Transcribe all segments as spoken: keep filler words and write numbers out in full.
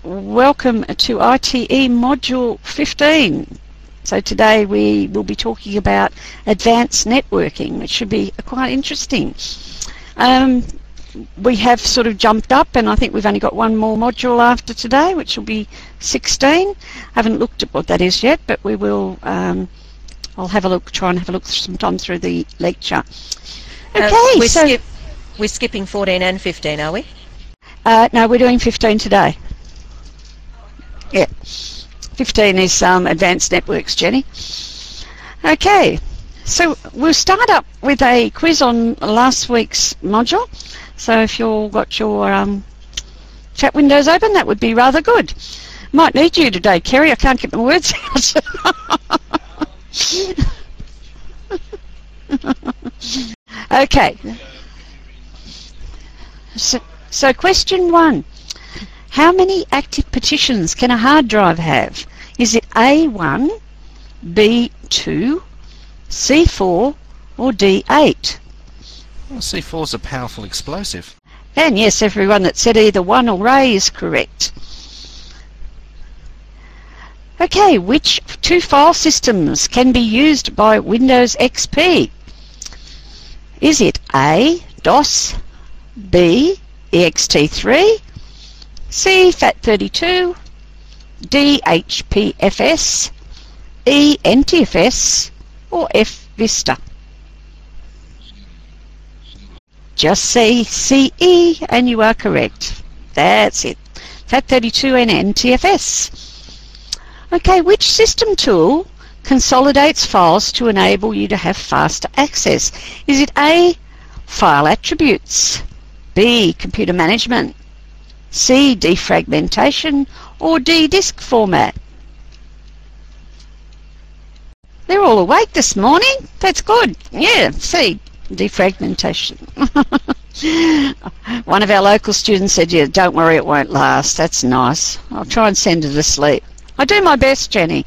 welcome to I T E Module fifteen. So today we will be talking about advanced networking, which should be quite interesting. Um, we have sort of jumped up, and I think we've only got one more module after today, which will be sixteen. I haven't looked at what that is yet, but we will. Um, I'll have a look, try and have a look sometime through the lecture. Okay, uh, we're, so skip, we're skipping fourteen and fifteen, are we? Uh, no, we're doing fifteen today. Yeah, fifteen is um, advanced networks, Jenny. Okay, so we'll start up with a quiz on last week's module. So if you've got your um, chat windows open, that would be rather good. Might need you today, Kerry. I can't get my words out. Okay. So, so question one. How many active partitions can a hard drive have? Is it A one, B two, C four, or D eight? Well, C four is a powerful explosive. And yes, everyone that said either one or A is correct. Okay, which two file systems can be used by Windows X P? Is it A, DOS, B, E X T three, C, FAT thirty-two, D, H P F S, E, N T F S, or F, Vista? Just say C E and you are correct. That's it. FAT thirty-two and N T F S. Okay, which system tool consolidates files to enable you to have faster access? Is it A, file attributes, B, computer management, C, defragmentation, or D, disk format? They're all awake this morning. That's good. Yeah, C, defragmentation. One of our local students said, yeah, don't worry, it won't last. That's nice. I'll try and send her to sleep. I do my best, Jenny.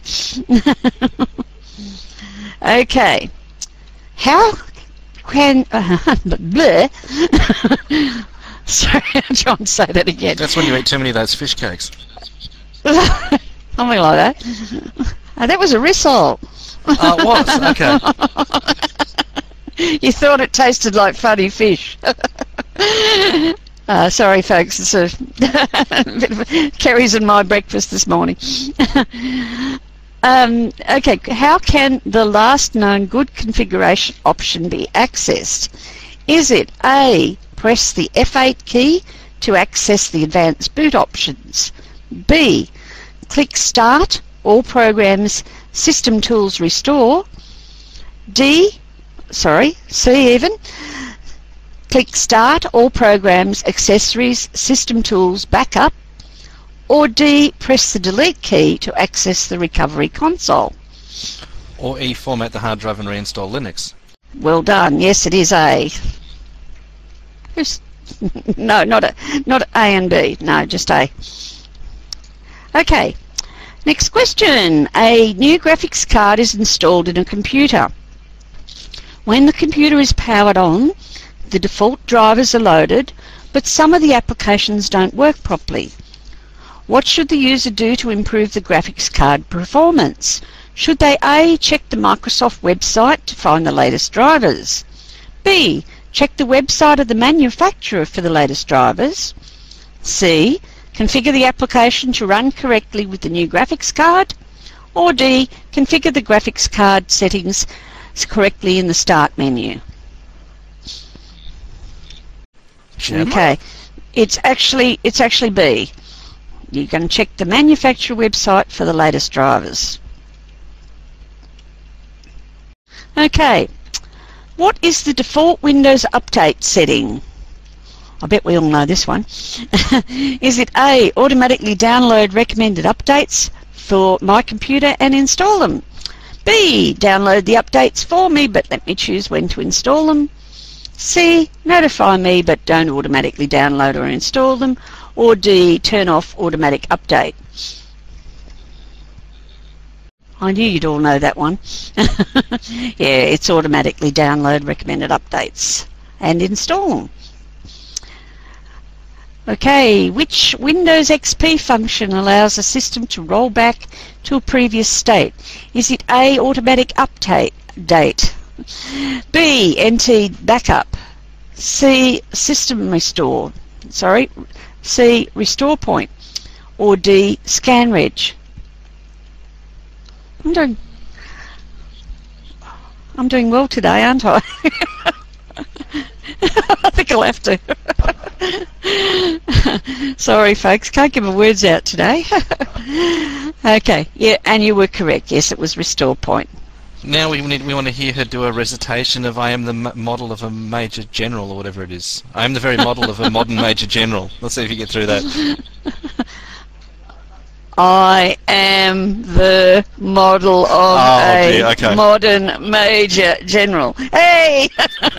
Okay. How can... Uh, bleh. Sorry, I'm trying to say that again. That's when you eat too many of those fish cakes. Something like that. Oh, that was a rissole. Oh, it was? Okay. You thought it tasted like funny fish. Uh, sorry, folks. It's a bit of Kerry's and my breakfast this morning. um, okay, how can the last known good configuration option be accessed? Is it A, press the F eight key to access the advanced boot options? B, click Start, All Programs, System Tools Restore? D, sorry, C even, click Start, All Programs, Accessories, System Tools, Backup? Or D, press the Delete key to access the recovery console? Or E, format the hard drive and reinstall Linux. Well done. Yes, it is A. Who's, no, not a, not A and B. No, just A. Okay. Next question. A new graphics card is installed in a computer. When the computer is powered on, the default drivers are loaded, but some of the applications don't work properly. What should the user do to improve the graphics card performance? Should they A, check the Microsoft website to find the latest drivers? B, check the website of the manufacturer for the latest drivers? C, configure the application to run correctly with the new graphics card? Or D, configure the graphics card settings correctly in the Start menu? Gemma? Okay, it's actually it's actually B. You're going to check the manufacturer website for the latest drivers. Okay, what is the default Windows Update setting? I bet we all know this one. Is it A, automatically download recommended updates for my computer and install them? B, download the updates for me but let me choose when to install them? C, notify me but don't automatically download or install them? Or D, turn off automatic update? I knew you'd all know that one. Yeah, it's automatically download recommended updates and install them. Okay, which Windows X P function allows a system to roll back to a previous state? Is it A, automatic update, date, B, N T backup, C, system restore, sorry, C, restore point, or D, scan reg? I'm doing, I'm doing well today, aren't I? I think I'll have to. Sorry folks, can't get my words out today. Okay, yeah, and you were correct. Yes, it was restore point. Now we need, we want to hear her do a recitation of I am the m model of a major general, or whatever it is. I am the very model of a modern major general. Let's see if you get through that. I am the model of oh, a dear, okay. modern major general. Hey!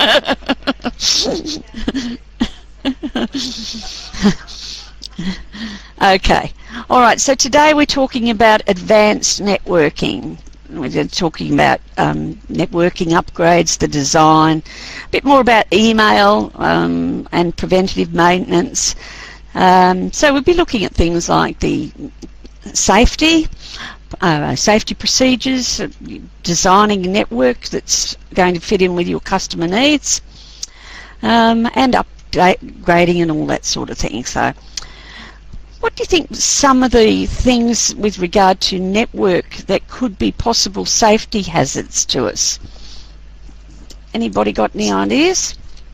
Okay. All right. So today we're talking about advanced networking. We're talking about um, networking upgrades, the design, a bit more about email um, and preventative maintenance. Um, so we'll be looking at things like the safety, uh, safety procedures, uh, designing a network that's going to fit in with your customer needs, um, and upgrading and all that sort of thing. So what do you think some of the things with regard to network that could be possible safety hazards to us? Anybody got any ideas?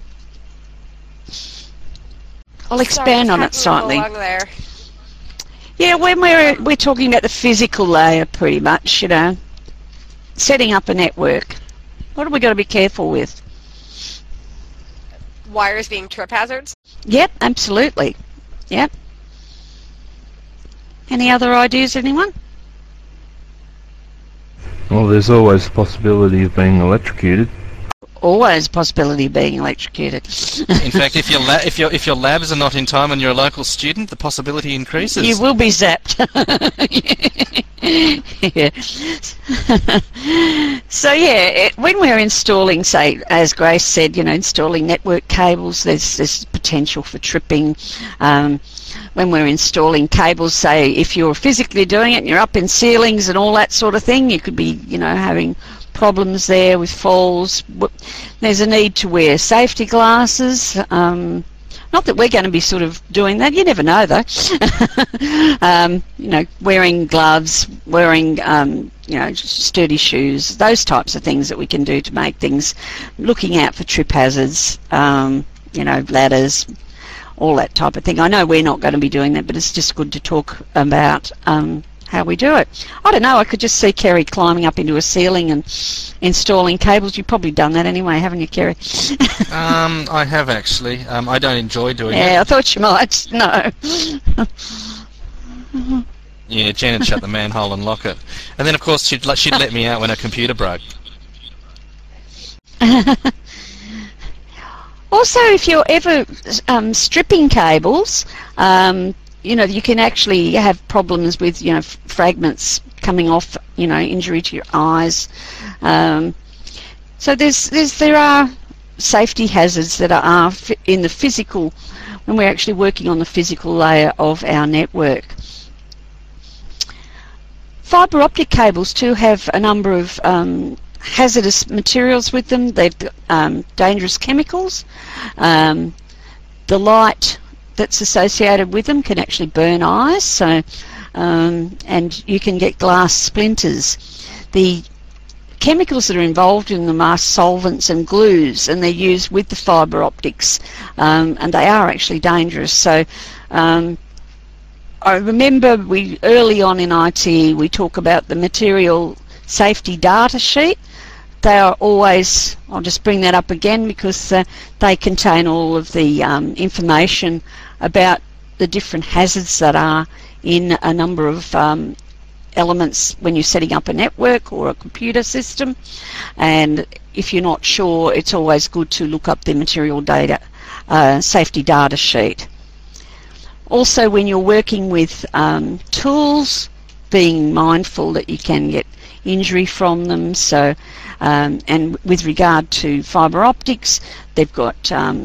I'll expand on it slightly. There. Yeah, when we're we're talking about the physical layer, pretty much, you know, setting up a network. What have we got to be careful with? Wires being trip hazards? Yep, absolutely. Yep. Any other ideas, anyone? Well, there's always the possibility of being electrocuted. Always a possibility of being electrocuted. In fact, if your la if your if your labs are not in time and you're a local student, the possibility increases. You will be zapped. Yeah. So yeah, it, when we're installing, say, as Grace said, you know, installing network cables, there's there's potential for tripping. Um, when we're installing cables, say, if you're physically doing it and you're up in ceilings and all that sort of thing, you could be, you know, having problems there with falls. There's a need to wear safety glasses. Um, not that we're going to be sort of doing that. You never know, though. um, you know, wearing gloves, wearing, um, you know, sturdy shoes, those types of things that we can do to make things, looking out for trip hazards, um, you know, ladders, all that type of thing. I know we're not going to be doing that, but it's just good to talk about um, how we do it. I don't know, I could just see Kerry climbing up into a ceiling and installing cables. You've probably done that anyway, haven't you, Kerry? um, I have actually. Um, I don't enjoy doing yeah, it. I thought you might. No. Yeah, Jan would shut the manhole and lock it. And then, of course, she'd, she'd let me out when her computer broke. Also, if you're ever um, stripping cables, um, you know, you can actually have problems with, you know, f fragments coming off, you know, injury to your eyes. Um, so there's, there's, there are safety hazards that are in the physical, when we're actually working on the physical layer of our network. Fibre optic cables too have a number of um, hazardous materials with them. They've got um, dangerous chemicals. Um, the light that's associated with them can actually burn eyes, so um, and you can get glass splinters. The chemicals that are involved in them are solvents and glues, and they're used with the fibre optics, um, and they are actually dangerous. So um, I remember we early on in I T E we talk about the material safety data sheet. They are always, I'll just bring that up again because uh, they contain all of the um, information about the different hazards that are in a number of um, elements when you're setting up a network or a computer system. And if you're not sure, it's always good to look up the material data uh, safety data sheet. Also, when you're working with um, tools, being mindful that you can get injury from them. So um, and with regard to fibre optics, they've got um,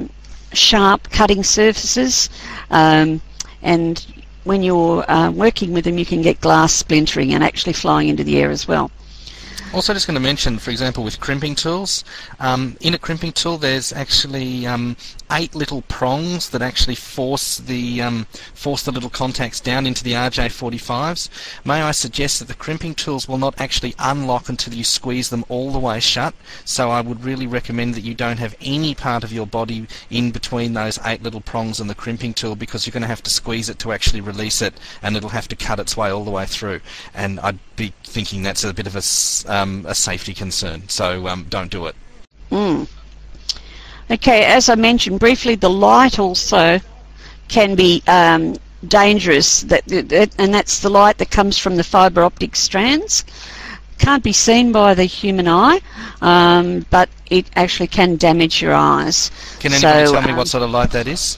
sharp cutting surfaces, um, and when you're uh, working with them you can get glass splintering and actually flying into the air as well. Also just going to mention, for example, with crimping tools, um, in a crimping tool there's actually um, eight little prongs that actually force the um, force the little contacts down into the R J forty-fives. May I suggest that the crimping tools will not actually unlock until you squeeze them all the way shut, so I would really recommend that you don't have any part of your body in between those eight little prongs and the crimping tool, because you're going to have to squeeze it to actually release it, and it'll have to cut its way all the way through. And I'd be thinking that's a bit of a Um, a safety concern, so um, don't do it. Mm. Okay, as I mentioned briefly, the light also can be um, dangerous, that, that, and that's the light that comes from the fibre optic strands. Can't be seen by the human eye, um, but it actually can damage your eyes. Can anybody so, tell me um, what sort of light that is?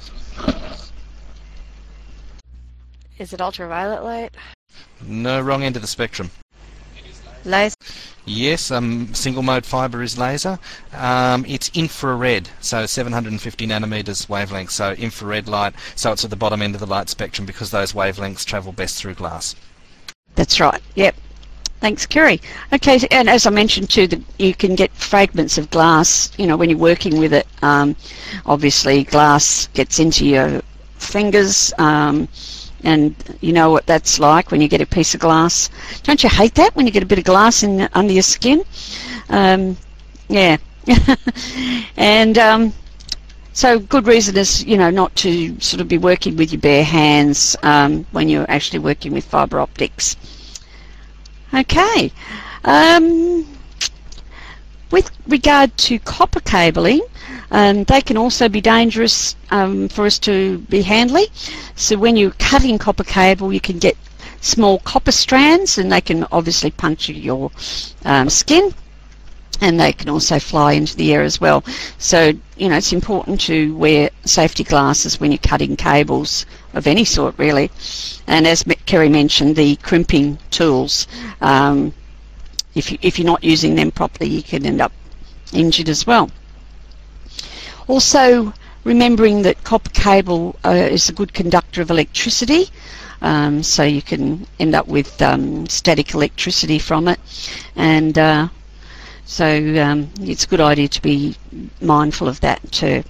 Is it ultraviolet light? No, wrong end of the spectrum. Laser? Yes, um, single mode fibre is laser. Um, it's infrared, so seven hundred fifty nanometers wavelength, so infrared light, so it's at the bottom end of the light spectrum because those wavelengths travel best through glass. That's right, yep. Thanks, Kerry. Okay, and as I mentioned too, the, you can get fragments of glass, you know, when you're working with it. Um, obviously, glass gets into your fingers, um, and you know what that's like when you get a piece of glass. Don't you hate that when you get a bit of glass in under your skin? Um, yeah. and um, so good reason is, you know, not to sort of be working with your bare hands um, when you're actually working with fibre optics. Okay. Um, with regard to copper cabling, Um, they can also be dangerous um, for us to be handling. So when you're cutting copper cable, you can get small copper strands, and they can obviously puncture your um, skin, and they can also fly into the air as well. So, you know, it's important to wear safety glasses when you're cutting cables of any sort, really. And as Kerry mentioned, the crimping tools, um, if, you, if you're not using them properly, you can end up injured as well. Also, remembering that copper cable uh, is a good conductor of electricity, um, so you can end up with um, static electricity from it, and uh, so um, it's a good idea to be mindful of that too.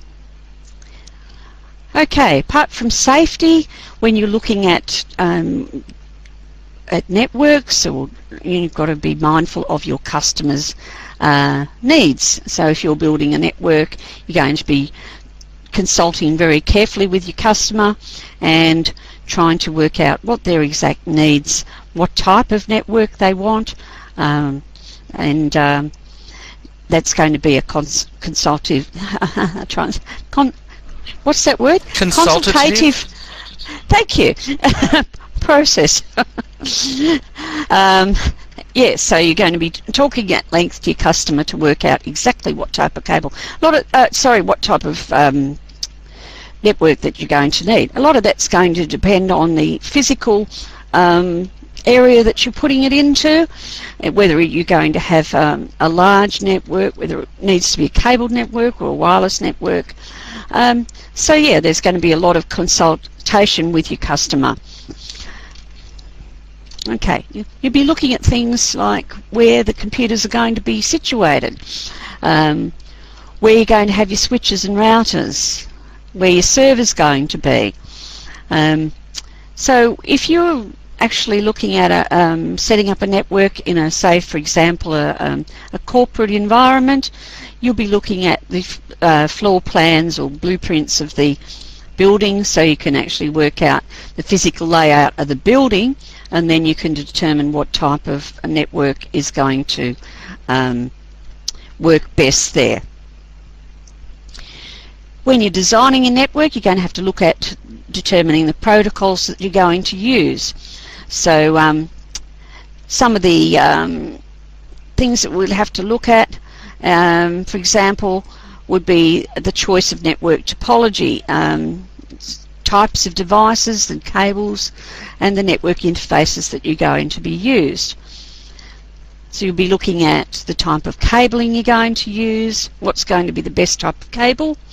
Okay, apart from safety, when you're looking at um, at networks, or you've got to be mindful of your customers' uh, needs. So if you're building a network, you're going to be consulting very carefully with your customer and trying to work out what their exact needs, what type of network they want, um, and um, that's going to be a cons consultative trans con what's that word? Consultative. Thank you. Process. um, yeah, so you're going to be talking at length to your customer to work out exactly what type of cable, a lot of, uh, sorry, what type of um, network that you're going to need. A lot of that's going to depend on the physical um, area that you're putting it into, whether you're going to have um, a large network, whether it needs to be a cabled network or a wireless network. Um, so yeah, there's going to be a lot of consultation with your customer. Okay, you'll be looking at things like where the computers are going to be situated, um, where you're going to have your switches and routers, where your server's going to be. Um, so if you're actually looking at a, um, setting up a network in a, say for example, a, um, a corporate environment, you'll be looking at the uh, floor plans or blueprints of the building, so you can actually work out the physical layout of the building, and then you can determine what type of a network is going to um, work best there. When you're designing a network, you're going to have to look at determining the protocols that you're going to use. So um, some of the um, things that we'll have to look at, um, for example, would be the choice of network topology, um, types of devices and cables, and the network interfaces that you're going to be used. So you'll be looking at the type of cabling you're going to use, what's going to be the best type of cable,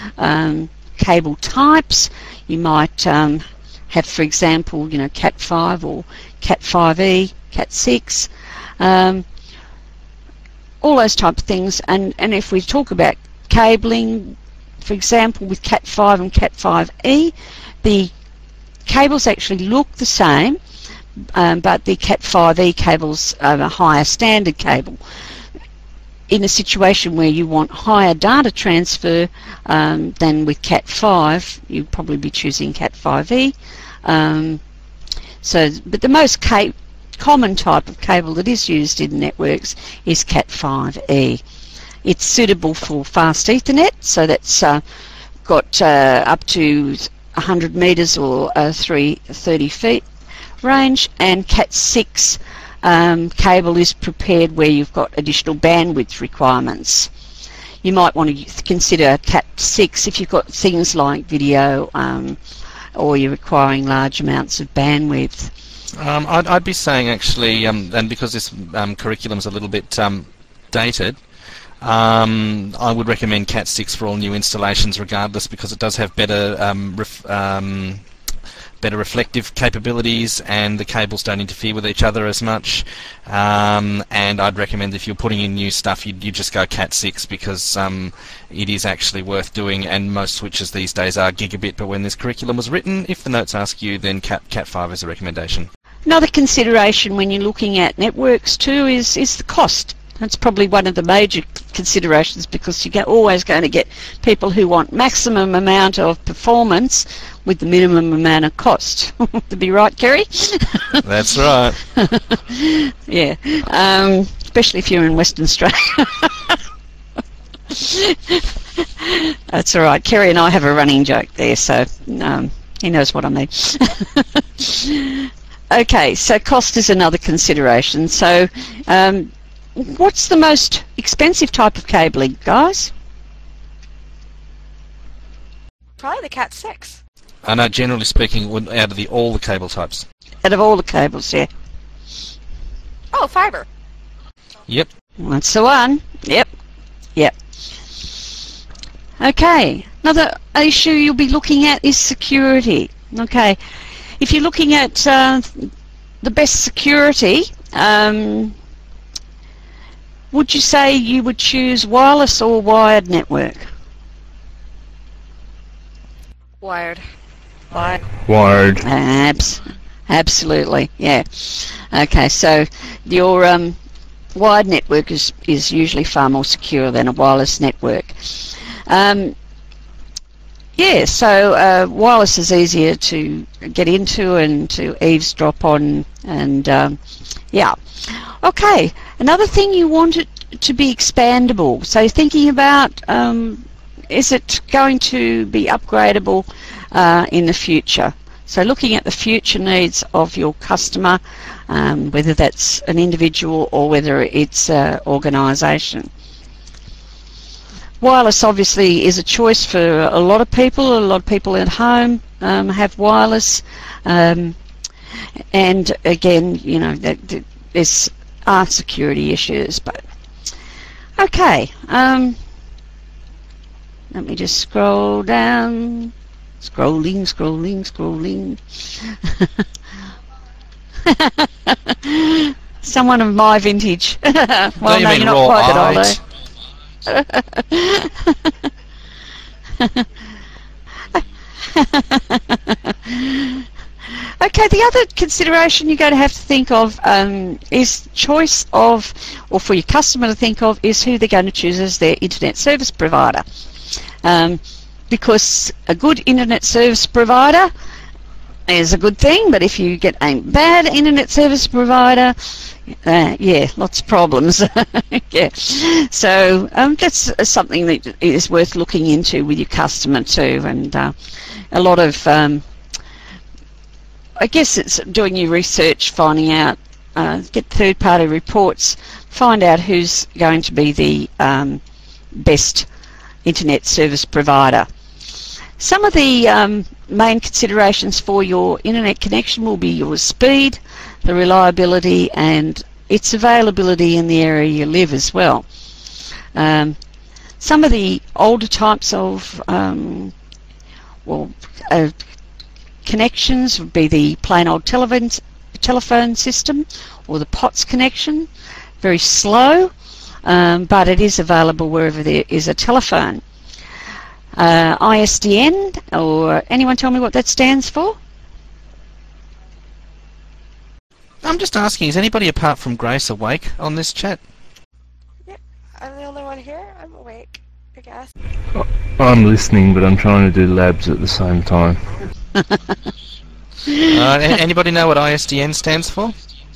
um, cable types. You might um, have, for example, you know, cat five or cat five E, cat six, um, all those type of things. And, and if we talk about cabling, for example, with cat five and cat five E, the cables actually look the same, um, but the cat five E cables are a higher standard cable. In a situation where you want higher data transfer um, than with cat five, you'd probably be choosing cat five E. Um, so, but the most ca common type of cable that is used in networks is cat five E. It's suitable for fast Ethernet, so that's uh, got uh, up to one hundred metres or uh, three hundred thirty feet range, and cat six Um, cable is prepared where you've got additional bandwidth requirements. You might want to consider cat six if you've got things like video um, or you're requiring large amounts of bandwidth. Um, I'd, I'd be saying actually, um, and because this um, curriculum is a little bit um, dated, um, I would recommend cat six for all new installations regardless, because it does have better um, ref um, better reflective capabilities, and the cables don't interfere with each other as much. Um, and I'd recommend if you're putting in new stuff, you you just go cat six, because um, it is actually worth doing, and most switches these days are gigabit, but when this curriculum was written, if the notes ask you, then cat cat five is a recommendation. Another consideration when you're looking at networks too is, is the cost. That's probably one of the major considerations, because you're always going to get people who want maximum amount of performance with the minimum amount of cost. To be right, Kerry? That's right. Yeah, um, especially if you're in Western Australia. That's all right. Kerry and I have a running joke there, so um, he knows what I mean. Okay, so cost is another consideration. So um, what's the most expensive type of cabling, guys? Probably the cat six. I know, generally speaking, would- out of the all the cable types. Out of all the cables, yeah. Oh, fiber. Yep. That's the one. Yep. Yep. Okay. Another issue you'll be looking at is security. Okay. If you're looking at uh, the best security, um, would you say you would choose wireless or wired network? Wired. Wired. Wired. Abs absolutely, yeah. Okay, so your um, wired network is, is usually far more secure than a wireless network. Um, yeah, so uh, wireless is easier to get into and to eavesdrop on, and um, yeah. Okay, another thing, you want it to be expandable. So thinking about, um, is it going to be upgradable uh, in the future? So looking at the future needs of your customer, um, whether that's an individual or whether it's an organisation. Wireless obviously is a choice for a lot of people. A lot of people at home um, have wireless, um, and again, you know, that, that there's are security issues. But okay, um, let me just scroll down. Scrolling, scrolling, scrolling. Someone of my vintage. Well, Don't you no, mean you're not raw quite that old, eyes? Okay, the other consideration you're going to have to think of um, is choice of, or for your customer to think of, is who they're going to choose as their internet service provider. Um, because a good internet service provider is a good thing, but if you get a bad internet service provider, uh, yeah, lots of problems. Yeah, so um, that's something that is worth looking into with your customer too, and uh, a lot of, um, I guess it's doing your research, finding out, uh, get third-party reports, find out who's going to be the um, best internet service provider. Some of the um, main considerations for your internet connection will be your speed, the reliability, and its availability in the area you live as well. Um, Some of the older types of um, well, uh, connections would be the plain old telephone, telephone system or the POTS connection. Very slow, um, but it is available wherever there is a telephone. Uh, I S D N, or anyone tell me what that stands for? I'm just asking, is anybody apart from Grace awake on this chat? Yeah, I'm the only one here. I'm awake, I guess. I'm listening, but I'm trying to do labs at the same time. uh, anybody know what I S D N stands for?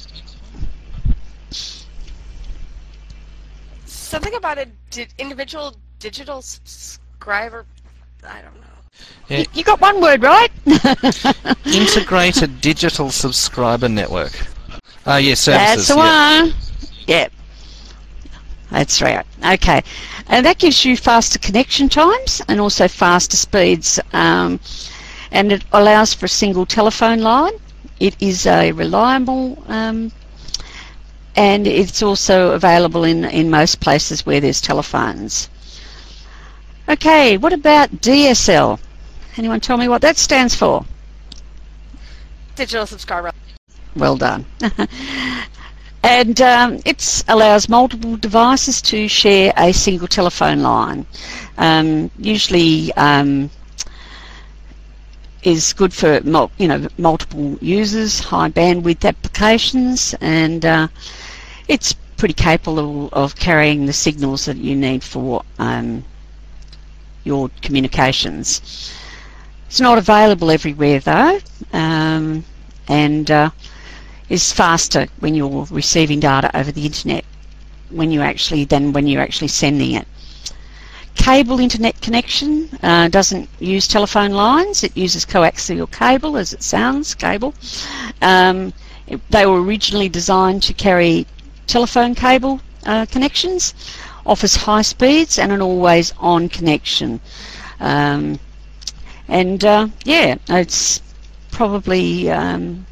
Something about a di individual digital subscriber. I don't know. Yeah. You, you got one word right. Integrated Digital Subscriber Network. Oh, yeah, services. That's the yeah. one. Yeah. That's right. Okay. And that gives you faster connection times and also faster speeds. Um, and it allows for a single telephone line. It is a reliable um, and it's also available in, in most places where there's telephones. Okay, what about D S L? Anyone tell me what that stands for? Digital subscriber. Well done. And um, it allows multiple devices to share a single telephone line. Um, usually um, is good for mul you know multiple users, high bandwidth applications, and uh, it's pretty capable of carrying the signals that you need for um, your communications. It's not available everywhere though, um, and uh, is faster when you're receiving data over the internet when you actually than when you're actually sending it. Cable internet connection uh, doesn't use telephone lines, it uses coaxial cable, as it sounds, cable. Um, it, they were originally designed to carry telephone cable uh, connections, offers high speeds and an always on connection. Um, and uh, yeah, it's probably um,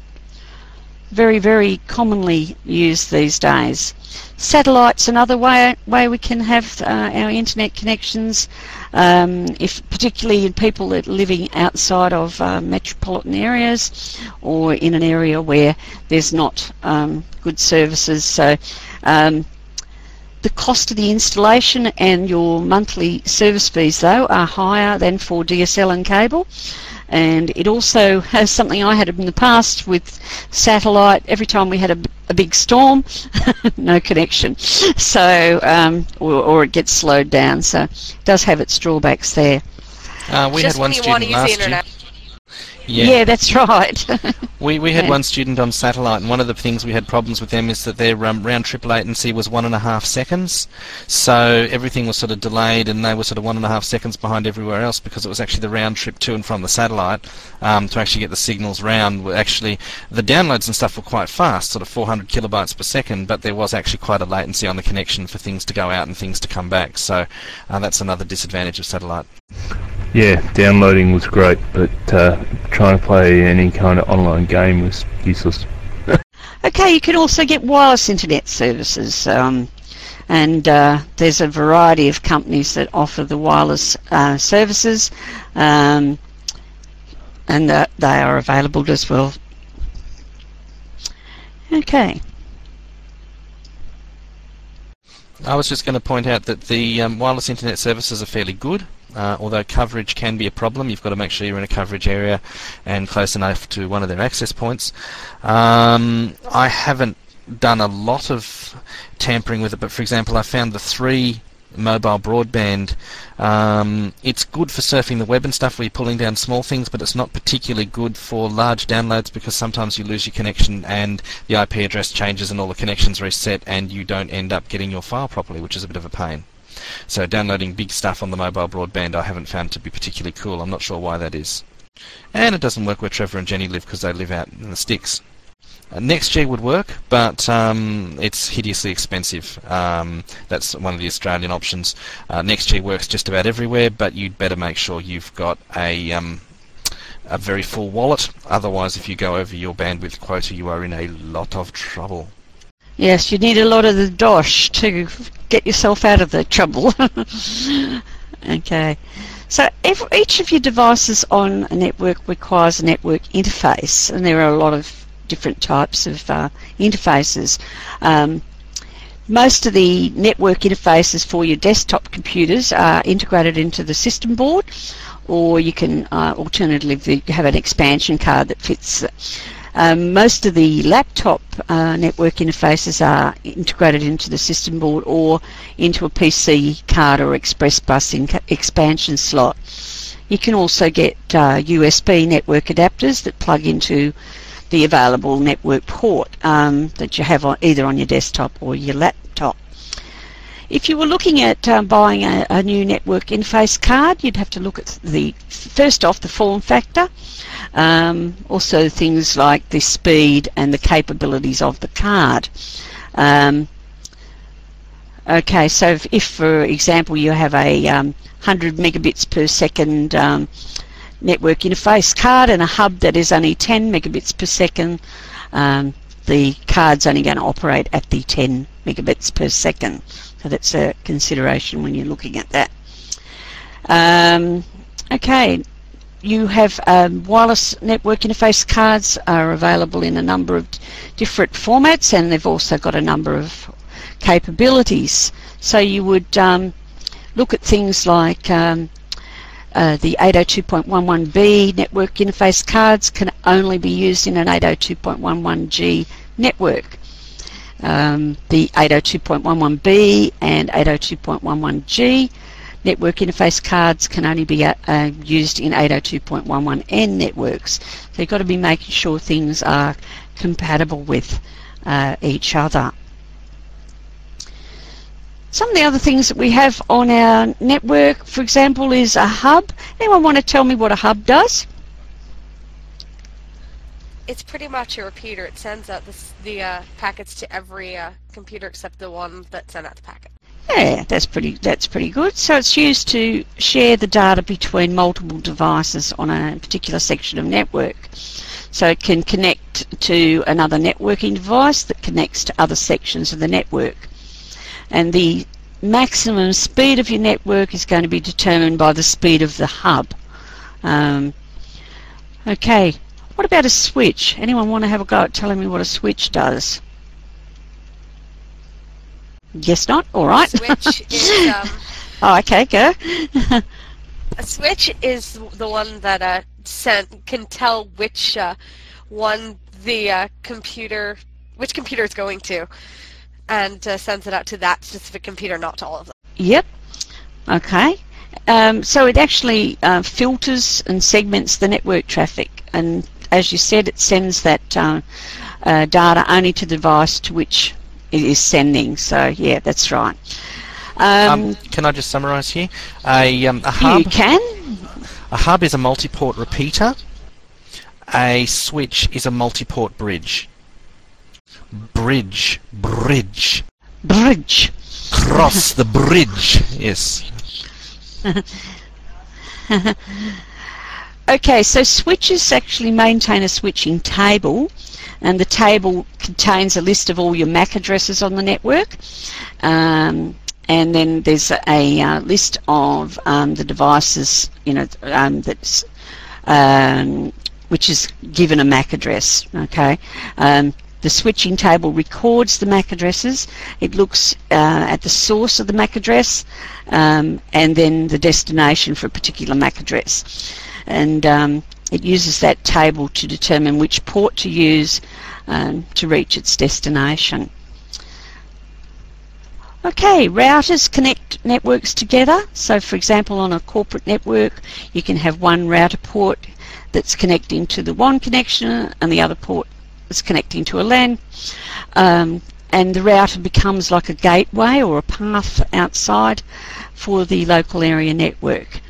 very, very commonly used these days. Satellite's another way way we can have uh, our internet connections, um, if particularly in people that are living outside of uh, metropolitan areas or in an area where there's not um, good services. So um, the cost of the installation and your monthly service fees though are higher than for D S L and cable. And it also has something I had in the past with satellite. Every time we had a, a big storm, no connection. So, um, or, or it gets slowed down. So it does have its drawbacks there. Uh, we Just had one when you student want to use last the internet. year. Yeah, Yeah. that's right. We, we had Yeah. one student on satellite, and one of the things we had problems with them is that their um, round trip latency was one and a half seconds. So everything was sort of delayed, and they were sort of one and a half seconds behind everywhere else because it was actually the round trip to and from the satellite um, to actually get the signals round. Were actually the downloads and stuff were quite fast, sort of four hundred kilobytes per second, but there was actually quite a latency on the connection for things to go out and things to come back. So uh, that's another disadvantage of satellite. Yeah, downloading was great, but uh, trying to play any kind of online game was useless. Okay, you can also get wireless internet services, um, and uh, there's a variety of companies that offer the wireless uh, services, um, and uh, they are available as well. Okay. I was just going to point out that the um, wireless internet services are fairly good. Uh, although coverage can be a problem, you've got to make sure you're in a coverage area and close enough to one of their access points. Um, I haven't done a lot of tampering with it, but for example, I found the three mobile broadband. Um, it's good for surfing the web and stuff where you're pulling down small things, but it's not particularly good for large downloads because sometimes you lose your connection and the I P address changes and all the connections reset and you don't end up getting your file properly, which is a bit of a pain. So downloading big stuff on the mobile broadband I haven't found to be particularly cool. I'm not sure why that is. And it doesn't work where Trevor and Jenny live because they live out in the sticks. Uh, NextG would work, but um, it's hideously expensive. Um, that's one of the Australian options. Uh, NextG works just about everywhere, but you'd better make sure you've got a, um, a very full wallet. Otherwise, if you go over your bandwidth quota, you are in a lot of trouble. Yes, you need a lot of the dosh to get yourself out of the trouble. Okay. So every, each of your devices on a network requires a network interface, and there are a lot of different types of uh, interfaces. Um, most of the network interfaces for your desktop computers are integrated into the system board, or you can uh, alternatively have an expansion card that fits. Um, most of the laptop uh, network interfaces are integrated into the system board or into a P C card or express bus in expansion slot. You can also get uh, U S B network adapters that plug into the available network port um, that you have on, either on your desktop or your laptop. If you were looking at um, buying a, a new network interface card, you'd have to look at the, first off, the form factor, um, also things like the speed and the capabilities of the card. Um, okay, so if, if, for example, you have a um, one hundred megabits per second um, network interface card and a hub that is only ten megabits per second, um, the card's only going to operate at the ten megabits per second. So that's a consideration when you're looking at that. Um, okay, you have um, wireless network interface cards are available in a number of different formats, and they've also got a number of capabilities. So you would um, look at things like um, uh, the eight oh two dot eleven B network interface cards can only be used in an eight oh two dot eleven G network. Um, the eight oh two dot eleven B and eight oh two dot eleven G network interface cards can only be uh, uh, used in eight oh two dot eleven N networks. So you've got to be making sure things are compatible with uh, each other. Some of the other things that we have on our network, for example, is a hub. Anyone want to tell me what a hub does? It's pretty much a repeater. It sends out the, the uh, packets to every uh, computer except the one that sent out the packet. Yeah, that's pretty. That's pretty good. So it's used to share the data between multiple devices on a particular section of network. So it can connect to another networking device that connects to other sections of the network. And the maximum speed of your network is going to be determined by the speed of the hub. Um, okay. What about a switch? Anyone want to have a go at telling me what a switch does? Guess not? All right. A switch is... Um, oh, okay, go. a switch is the one that uh, sent, can tell which uh, one the uh, computer, which computer it's going to, and uh, sends it out to that specific computer, not to all of them. Yep. Okay. Um, so it actually uh, filters and segments the network traffic, and as you said, it sends that uh, uh, data only to the device to which it is sending. So yeah, that's right. Um, um, can I just summarise here? A, um, a hub. You can. A hub is a multi-port repeater. A switch is a multi-port bridge. Bridge, bridge. Bridge. Cross the bridge. Yes. Okay, so switches actually maintain a switching table, and the table contains a list of all your M A C addresses on the network, um, and then there's a, a uh, list of um, the devices, you know, um, that's um, which is given a M A C address. Okay. Um, The switching table records the M A C addresses. It looks uh, at the source of the M A C address um, and then the destination for a particular M A C address. And um, it uses that table to determine which port to use um, to reach its destination. Okay, routers connect networks together. So for example, on a corporate network, you can have one router port that's connecting to the WAN connection and the other port is connecting to a LAN, um, and the router becomes like a gateway or a path outside for the local area network.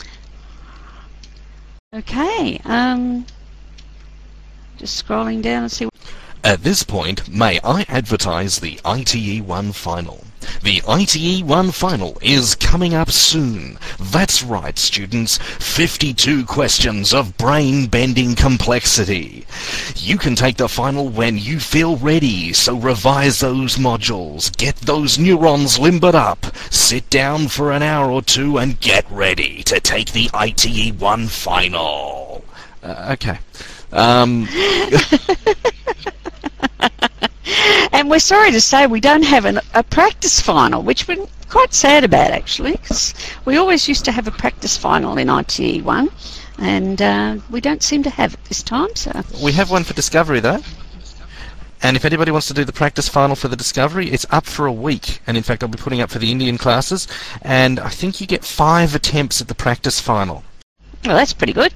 Okay, um, just scrolling down and see. At this point, may I advertise the I T E one final? The I T E one final is coming up soon. That's right, students. fifty-two questions of brain-bending complexity. You can take the final when you feel ready, so revise those modules, get those neurons limbered up, sit down for an hour or two and get ready to take the I T E one final. Uh, okay. Um... And we're sorry to say we don't have an, a practice final, which we're quite sad about actually, because we always used to have a practice final in I T E one, and uh, we don't seem to have it this time. So we have one for Discovery though, and if anybody wants to do the practice final for the Discovery, it's up for a week, and in fact I'll be putting up for the Indian classes, and I think you get five attempts at the practice final. Well, that's pretty good.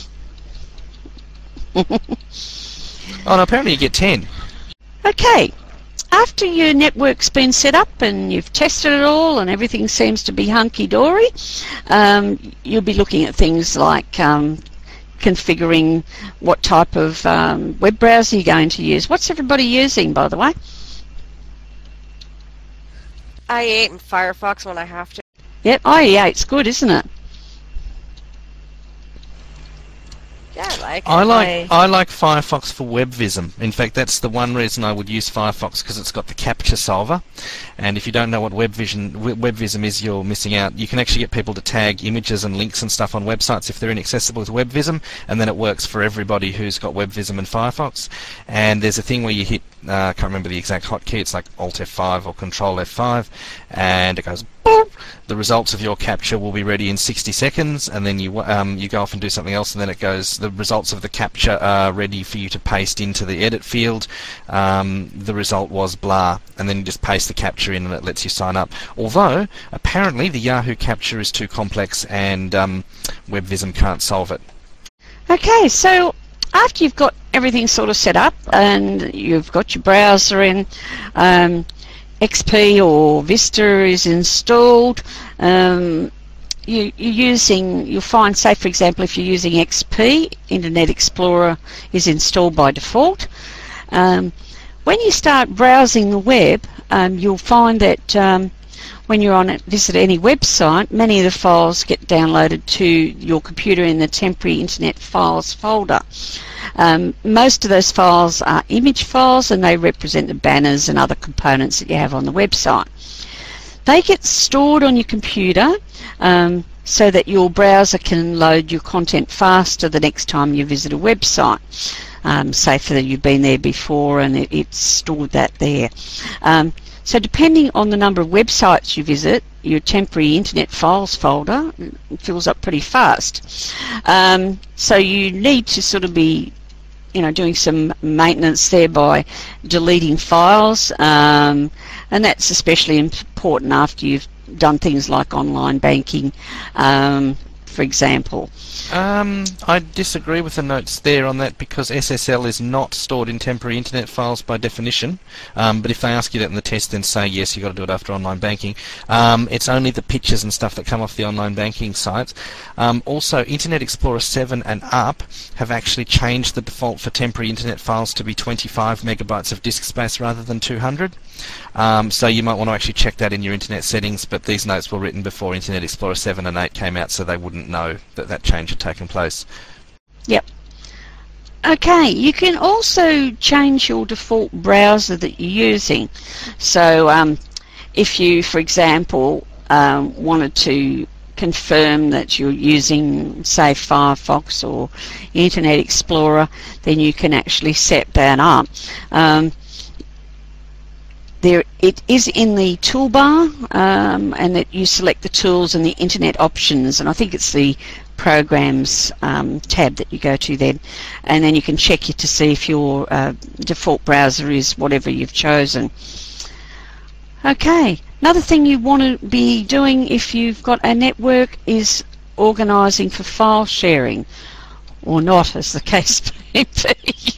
Oh no, apparently you get ten. Okay, after your network's been set up and you've tested it all and everything seems to be hunky-dory, um, you'll be looking at things like um, configuring what type of um, web browser you're going to use. What's everybody using, by the way? I E eight and Firefox when I have to. Yep, I E eight's good, isn't it? Yeah, I like it. I like I... I like Firefox for WebVism. In fact, that's the one reason I would use Firefox, because it's got the capture solver. And if you don't know what WebVision, WebVism is, you're missing out. You can actually get people to tag images and links and stuff on websites if they're inaccessible with WebVism, and then it works for everybody who's got WebVism and Firefox. And there's a thing where you hit, uh, I can't remember the exact hotkey, it's like Alt F five or Control F five, and it goes boop. The results of your capture will be ready in sixty seconds, and then you um, you go off and do something else, and then it goes, the results of the capture are ready for you to paste into the edit field. Um, the result was blah, and then you just paste the capture in and it lets you sign up. Although, apparently the Yahoo capture is too complex and um, WebVism can't solve it. Okay, so after you've got everything sort of set up and you've got your browser in, um, X P or Vista is installed, um, you, you're using, you'll find, say for example, if you're using X P, Internet Explorer is installed by default. Um, when you start browsing the web, um, you'll find that um, when you're on it, visit any website, many of the files get downloaded to your computer in the temporary Internet Files folder. Um, most of those files are image files, and they represent the banners and other components that you have on the website. They get stored on your computer um, so that your browser can load your content faster the next time you visit a website. Um, say for that you've been there before and it, it's stored that there. Um, so depending on the number of websites you visit, your temporary Internet Files folder fills up pretty fast. Um, so you need to sort of be, you know, doing some maintenance there by deleting files, um, and that's especially important after you've done things like online banking, um, for example. Um, I disagree with the notes there on that, because S S L is not stored in temporary internet files by definition. Um, but if they ask you that in the test, then say yes, you've got to do it after online banking. Um, it's only the pictures and stuff that come off the online banking sites. Um, also, Internet Explorer seven and up have actually changed the default for temporary internet files to be twenty-five megabytes of disk space rather than two hundred. Um, so you might want to actually check that in your internet settings, but these notes were written before Internet Explorer seven and eight came out, so they wouldn't know that that change had taken place. Yep. Okay, you can also change your default browser that you're using. So um, if you, for example, um, wanted to confirm that you're using, say, Firefox or Internet Explorer, then you can actually set that up. Um, There, it is in the toolbar, um, and that you select the tools and the internet options, and I think it's the programs um, tab that you go to then, and then you can check it to see if your uh, default browser is whatever you've chosen. Okay, another thing you want to be doing if you've got a network is organising for file sharing, or not, as the case may be.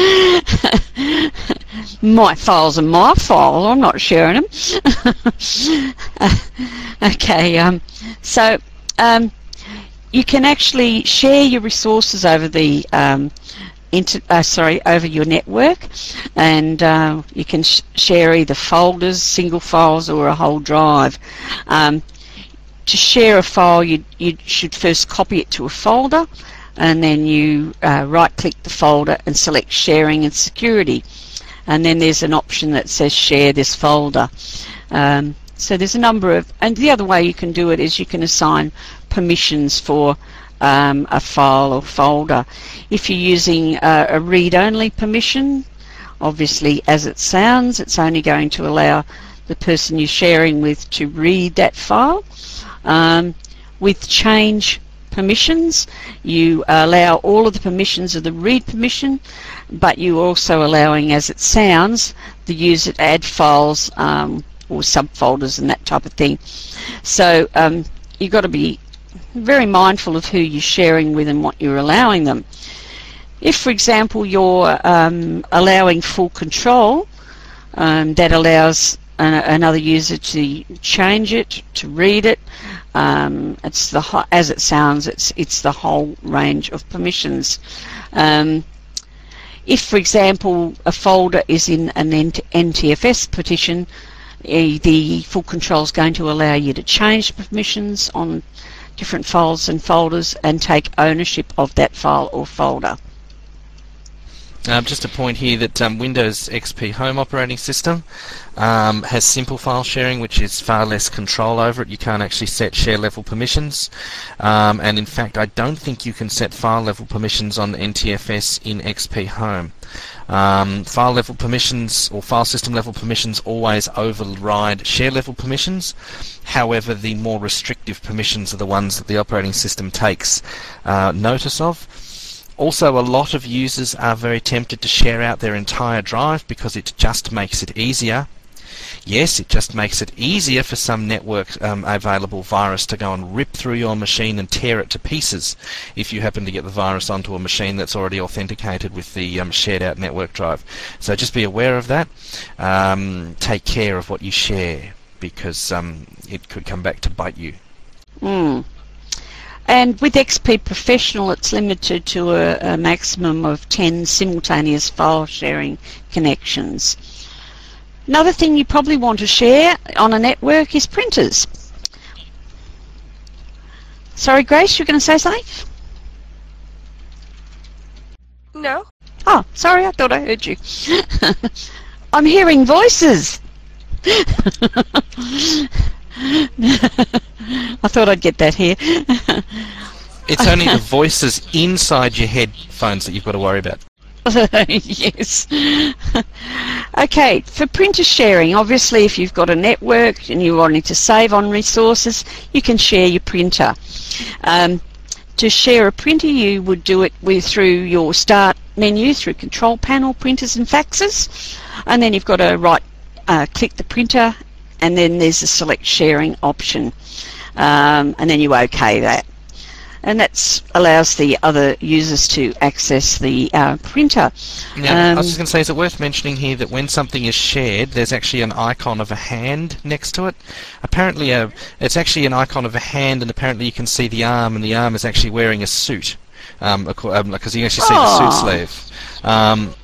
My files are my file, I'm not sharing them. uh, okay, um, so um, you can actually share your resources over the um, inter, uh, sorry, over your network, and uh, you can sh share either folders, single files, or a whole drive. Um, to share a file, you you should first copy it to a folder, and then you uh, right-click the folder and select Sharing and Security, and then there's an option that says Share this folder. Um, so there's a number of, and the other way you can do it is you can assign permissions for um, a file or folder. If you're using uh, a read-only permission, obviously as it sounds, it's only going to allow the person you're sharing with to read that file. Um, with change permissions, you allow all of the permissions of the read permission, but you're also allowing, as it sounds, the user to add files um, or subfolders and that type of thing. So um, you've got to be very mindful of who you're sharing with and what you're allowing them. If, for example, you're um, allowing full control, um, that allows an, another user to change it, to read it. Um, it's the as it sounds, it's it's the whole range of permissions. Um, if, for example, a folder is in an N T F S partition, the full control is going to allow you to change permissions on different files and folders and take ownership of that file or folder. Um, just a point here that um, Windows X P Home operating system um, has simple file sharing, which is far less control over it. You can't actually set share level permissions, um, and in fact I don't think you can set file level permissions on N T F S in X P Home. Um, file level permissions or file system level permissions always override share level permissions. However, the more restrictive permissions are the ones that the operating system takes uh, notice of. Also, a lot of users are very tempted to share out their entire drive because it just makes it easier. Yes, it just makes it easier for some network um, available virus to go and rip through your machine and tear it to pieces if you happen to get the virus onto a machine that's already authenticated with the um, shared out network drive. So just be aware of that. Um, take care of what you share, because um, it could come back to bite you. Mm. And with X P Professional, it's limited to a, a maximum of ten simultaneous file sharing connections. Another thing you probably want to share on a network is printers. Sorry, Grace, you're going to say something? No. Oh, sorry, I thought I heard you. I'm hearing voices. I thought I'd get that here. It's only the voices inside your headphones that you've got to worry about. Yes. Okay, for printer sharing, obviously if you've got a network and you're wanting to save on resources, you can share your printer. Um, to share a printer, you would do it with through your start menu, through control panel, printers and faxes, and then you've got to right uh, click the printer, and then there's a select sharing option, um, and then you OK that. And that allows the other users to access the uh, printer. Now, um, I was just going to say, is it worth mentioning here that when something is shared, there's actually an icon of a hand next to it? Apparently, uh, it's actually an icon of a hand, and apparently you can see the arm, and the arm is actually wearing a suit, um, because um, you can actually see oh. the suit sleeve. Um,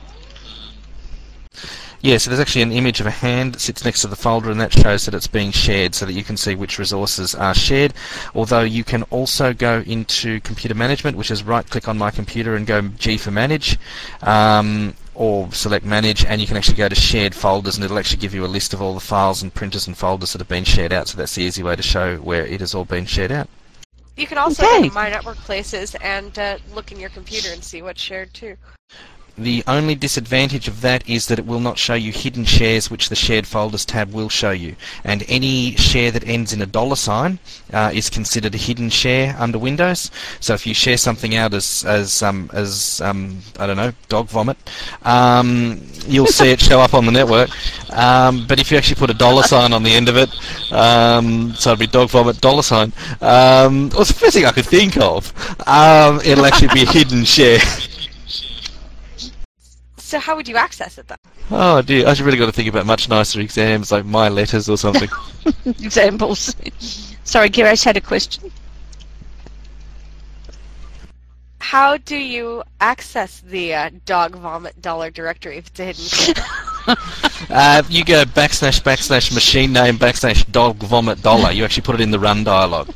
Yeah, so there's actually an image of a hand that sits next to the folder, and that shows that it's being shared so that you can see which resources are shared. Although you can also go into computer management, which is right click on my computer and go G for manage, um, or select manage, and you can actually go to shared folders, and it'll actually give you a list of all the files and printers and folders that have been shared out. So that's the easy way to show where it has all been shared out. You can also Okay. go to My Network Places and uh, look in your computer and see what's shared too. The only disadvantage of that is that it will not show you hidden shares, which the Shared Folders tab will show you. And any share that ends in a dollar sign uh, is considered a hidden share under Windows. So if you share something out as as um, as um, I don't know, dog vomit, um, you'll see it show up on the network. Um, but if you actually put a dollar sign on the end of it, um, so it'd be dog vomit dollar sign. Um, it was the first thing I could think of. Um, it'll actually be a hidden share. So how would you access it, though? Oh dear, I've really got to think about much nicer exams like My Letters or something. Examples. Sorry, Grace had a question. how do you access the uh, dog vomit dollar directory if it's a hidden key? uh, you go backslash backslash machine name backslash dog vomit dollar. You actually put it in the run dialog.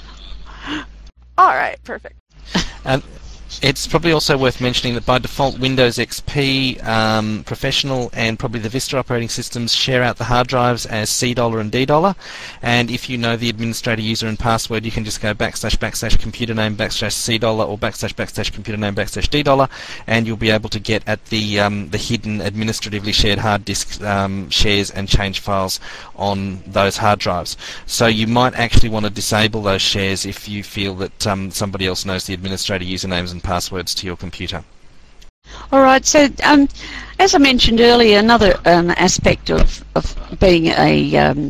All right, perfect. And it's probably also worth mentioning that by default Windows X P, um, Professional and probably the Vista operating systems share out the hard drives as C dollar and D dollar, and if you know the administrator user and password, you can just go backslash backslash computer name backslash C dollar or backslash backslash computer name backslash D dollar, and you'll be able to get at the um, the hidden administratively shared hard disk um, shares and change files on those hard drives. So you might actually want to disable those shares if you feel that um, somebody else knows the administrator usernames and passwords to your computer. All right, so um, as I mentioned earlier, another um, aspect of, of being a um,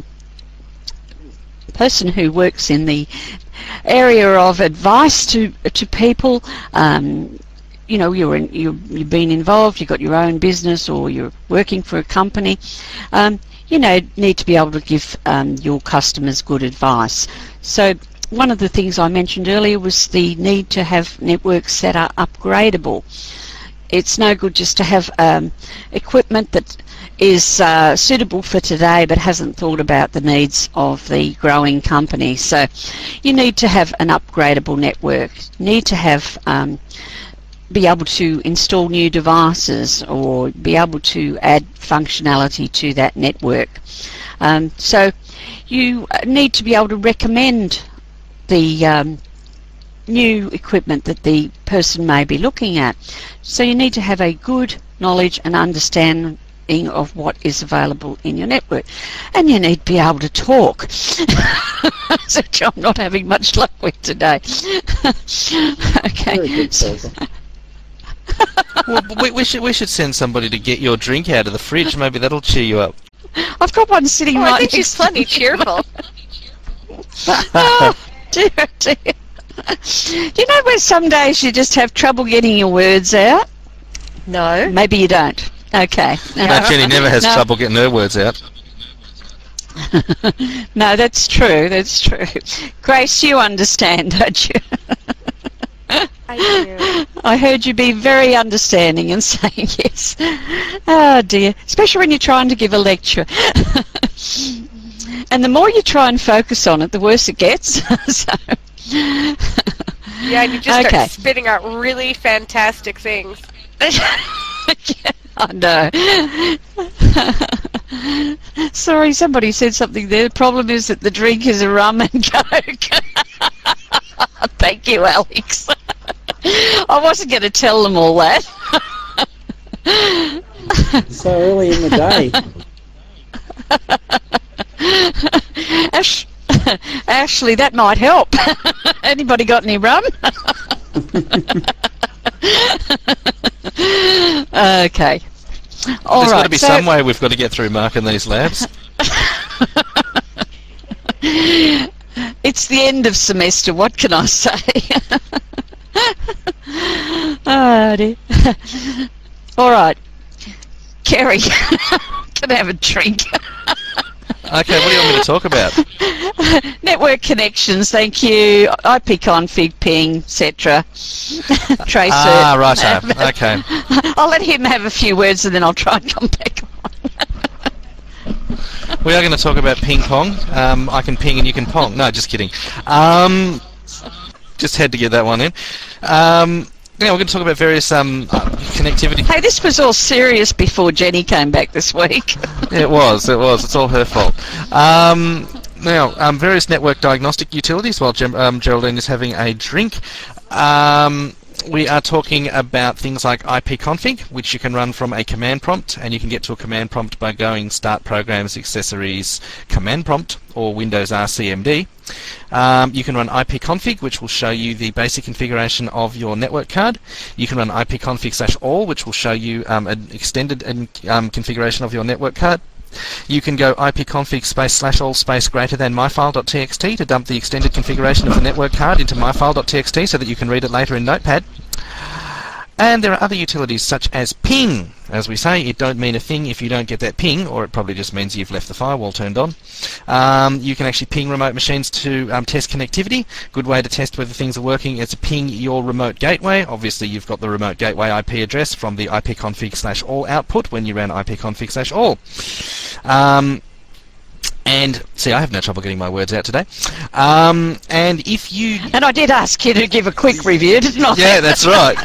person who works in the area of advice to to people, um, you know, you're in, you you've been involved, you've got your own business, or you're working for a company, um, you know, need to be able to give um, your customers good advice. So one of the things I mentioned earlier was the need to have networks that are upgradable. It's no good just to have um, equipment that is uh, suitable for today but hasn't thought about the needs of the growing company. So you need to have an upgradable network. You need to have um, be able to install new devices or be able to add functionality to that network. Um, so you need to be able to recommend the um, new equipment that the person may be looking at. So you need to have a good knowledge and understanding of what is available in your network. And you need to be able to talk, which I'm not having much luck with today. Okay. Very good, Susan. Well, we, we should we should send somebody to get your drink out of the fridge. Maybe that'll cheer you up. I've got one sitting Oh, right I think next she's plenty cheerful. Oh, dear, dear. You know where some days you just have trouble getting your words out? No. Maybe you don't. Okay. No, Jenny never has No. trouble getting her words out. No, that's true. That's true. Grace, you understand, don't you? I do. I heard you be very understanding and saying yes. Oh dear. Especially when you're trying to give a lecture. And the more you try and focus on it, the worse it gets. So. Yeah, and you just Okay. start spitting out really fantastic things. Yeah, I know. Sorry, somebody said something there. The problem is that the drink is a rum and coke. Thank you, Alex. I wasn't going to tell them all that. So early in the day. Ash- Ashley, that might help. Anybody got any rum? Okay. All There's right. got to be so, some way we've got to get through Mark in these labs. It's the end of semester. What can I say? Oh dear. All right, Kerry, can I have a drink? Okay, what do you want me to talk about? Network connections, thank you. I P config, ping, et cetera. Tracer. Ah, righto. Okay. I'll let him have a few words and then I'll try and come back on. We are going to talk about ping pong. Um, I can ping and you can pong. No, just kidding. Um, just had to get that one in. Um, yeah, we're going to talk about various um, connectivity. Hey, this was all serious before Jenny came back this week. It was, it was. It's all her fault. Um, now, um, various network diagnostic utilities while Gem- um, Geraldine is having a drink. Um, we are talking about things like I P config, which you can run from a command prompt, and you can get to a command prompt by going Start Programs, Accessories, Command Prompt, or Windows R C M D. Um, you can run I P config, which will show you the basic configuration of your network card. You can run I P config slash all, which will show you um, an extended um, configuration of your network card. You can go I P config space slash all space greater than myfile.txt to dump the extended configuration of the network card into myfile.txt so that you can read it later in Notepad. And there are other utilities such as ping. As we say, it don't mean a thing if you don't get that ping, or it probably just means you've left the firewall turned on. Um, you can actually ping remote machines to um, test connectivity. Good way to test whether things are working is to ping your remote gateway. Obviously, you've got the remote gateway I P address from the ipconfig slash all output when you ran ipconfig slash all. Um, And see, I have no trouble getting my words out today. Um, and if you And I did ask you to give a quick review, didn't I? Yeah, that's right.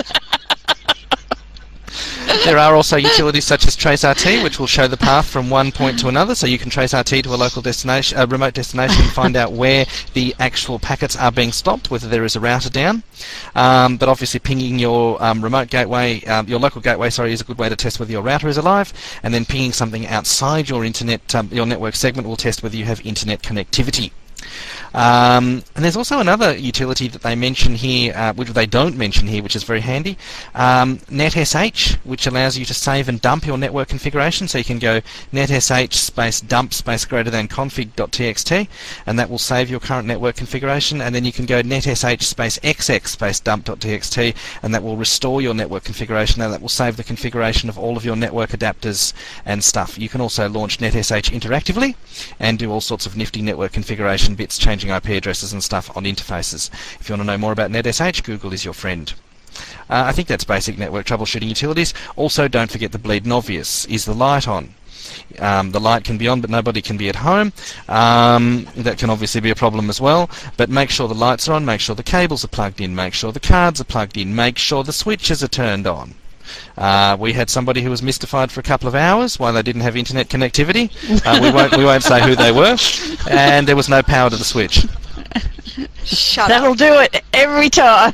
There are also utilities such as TraceRT, which will show the path from one point to another, so you can trace R T to a local destination, a remote destination, and find out where the actual packets are being stopped, whether there is a router down. Um, but obviously, pinging your um, remote gateway, um, your local gateway, sorry, is a good way to test whether your router is alive. And then pinging something outside your internet, um, your network segment, will test whether you have internet connectivity. Um, and there's also another utility that they mention here, uh, which they don't mention here, which is very handy, um, NetSH, which allows you to save and dump your network configuration. So you can go netsh space dump space greater than config.txt, and that will save your current network configuration. And then you can go netsh space xx space dump.txt, and that will restore your network configuration, and that will save the configuration of all of your network adapters and stuff. You can also launch NetSH interactively and do all sorts of nifty network configuration bits, changing I P addresses and stuff on interfaces. If you want to know more about NetSH, Google is your friend. Uh, I think that's basic network troubleshooting utilities. Also, don't forget the bleeding obvious. Is the light on? Um, the light can be on, but nobody can be at home. Um, that can obviously be a problem as well. But make sure the lights are on, make sure the cables are plugged in, make sure the cards are plugged in, make sure the switches are turned on. Uh, we had somebody who was mystified for a couple of hours while they didn't have internet connectivity. Uh, we won't we won't say who they were, and there was no power to the switch. Shut That'll up. do it every time.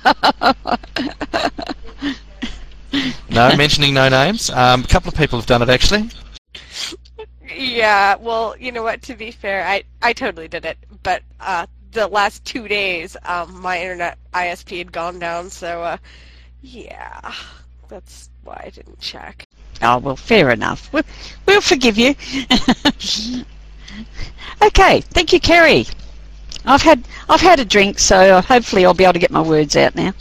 No, mentioning no names. Um, a couple of people have done it actually. Yeah, well, you know what, to be fair, I, I totally did it, but uh, the last two days, um, my internet I S P had gone down, so, uh, yeah, that's why I didn't check. Oh, well, fair enough. We'll, we'll forgive you. Okay, thank you, Kerry. I've had I've had a drink, so hopefully I'll be able to get my words out now.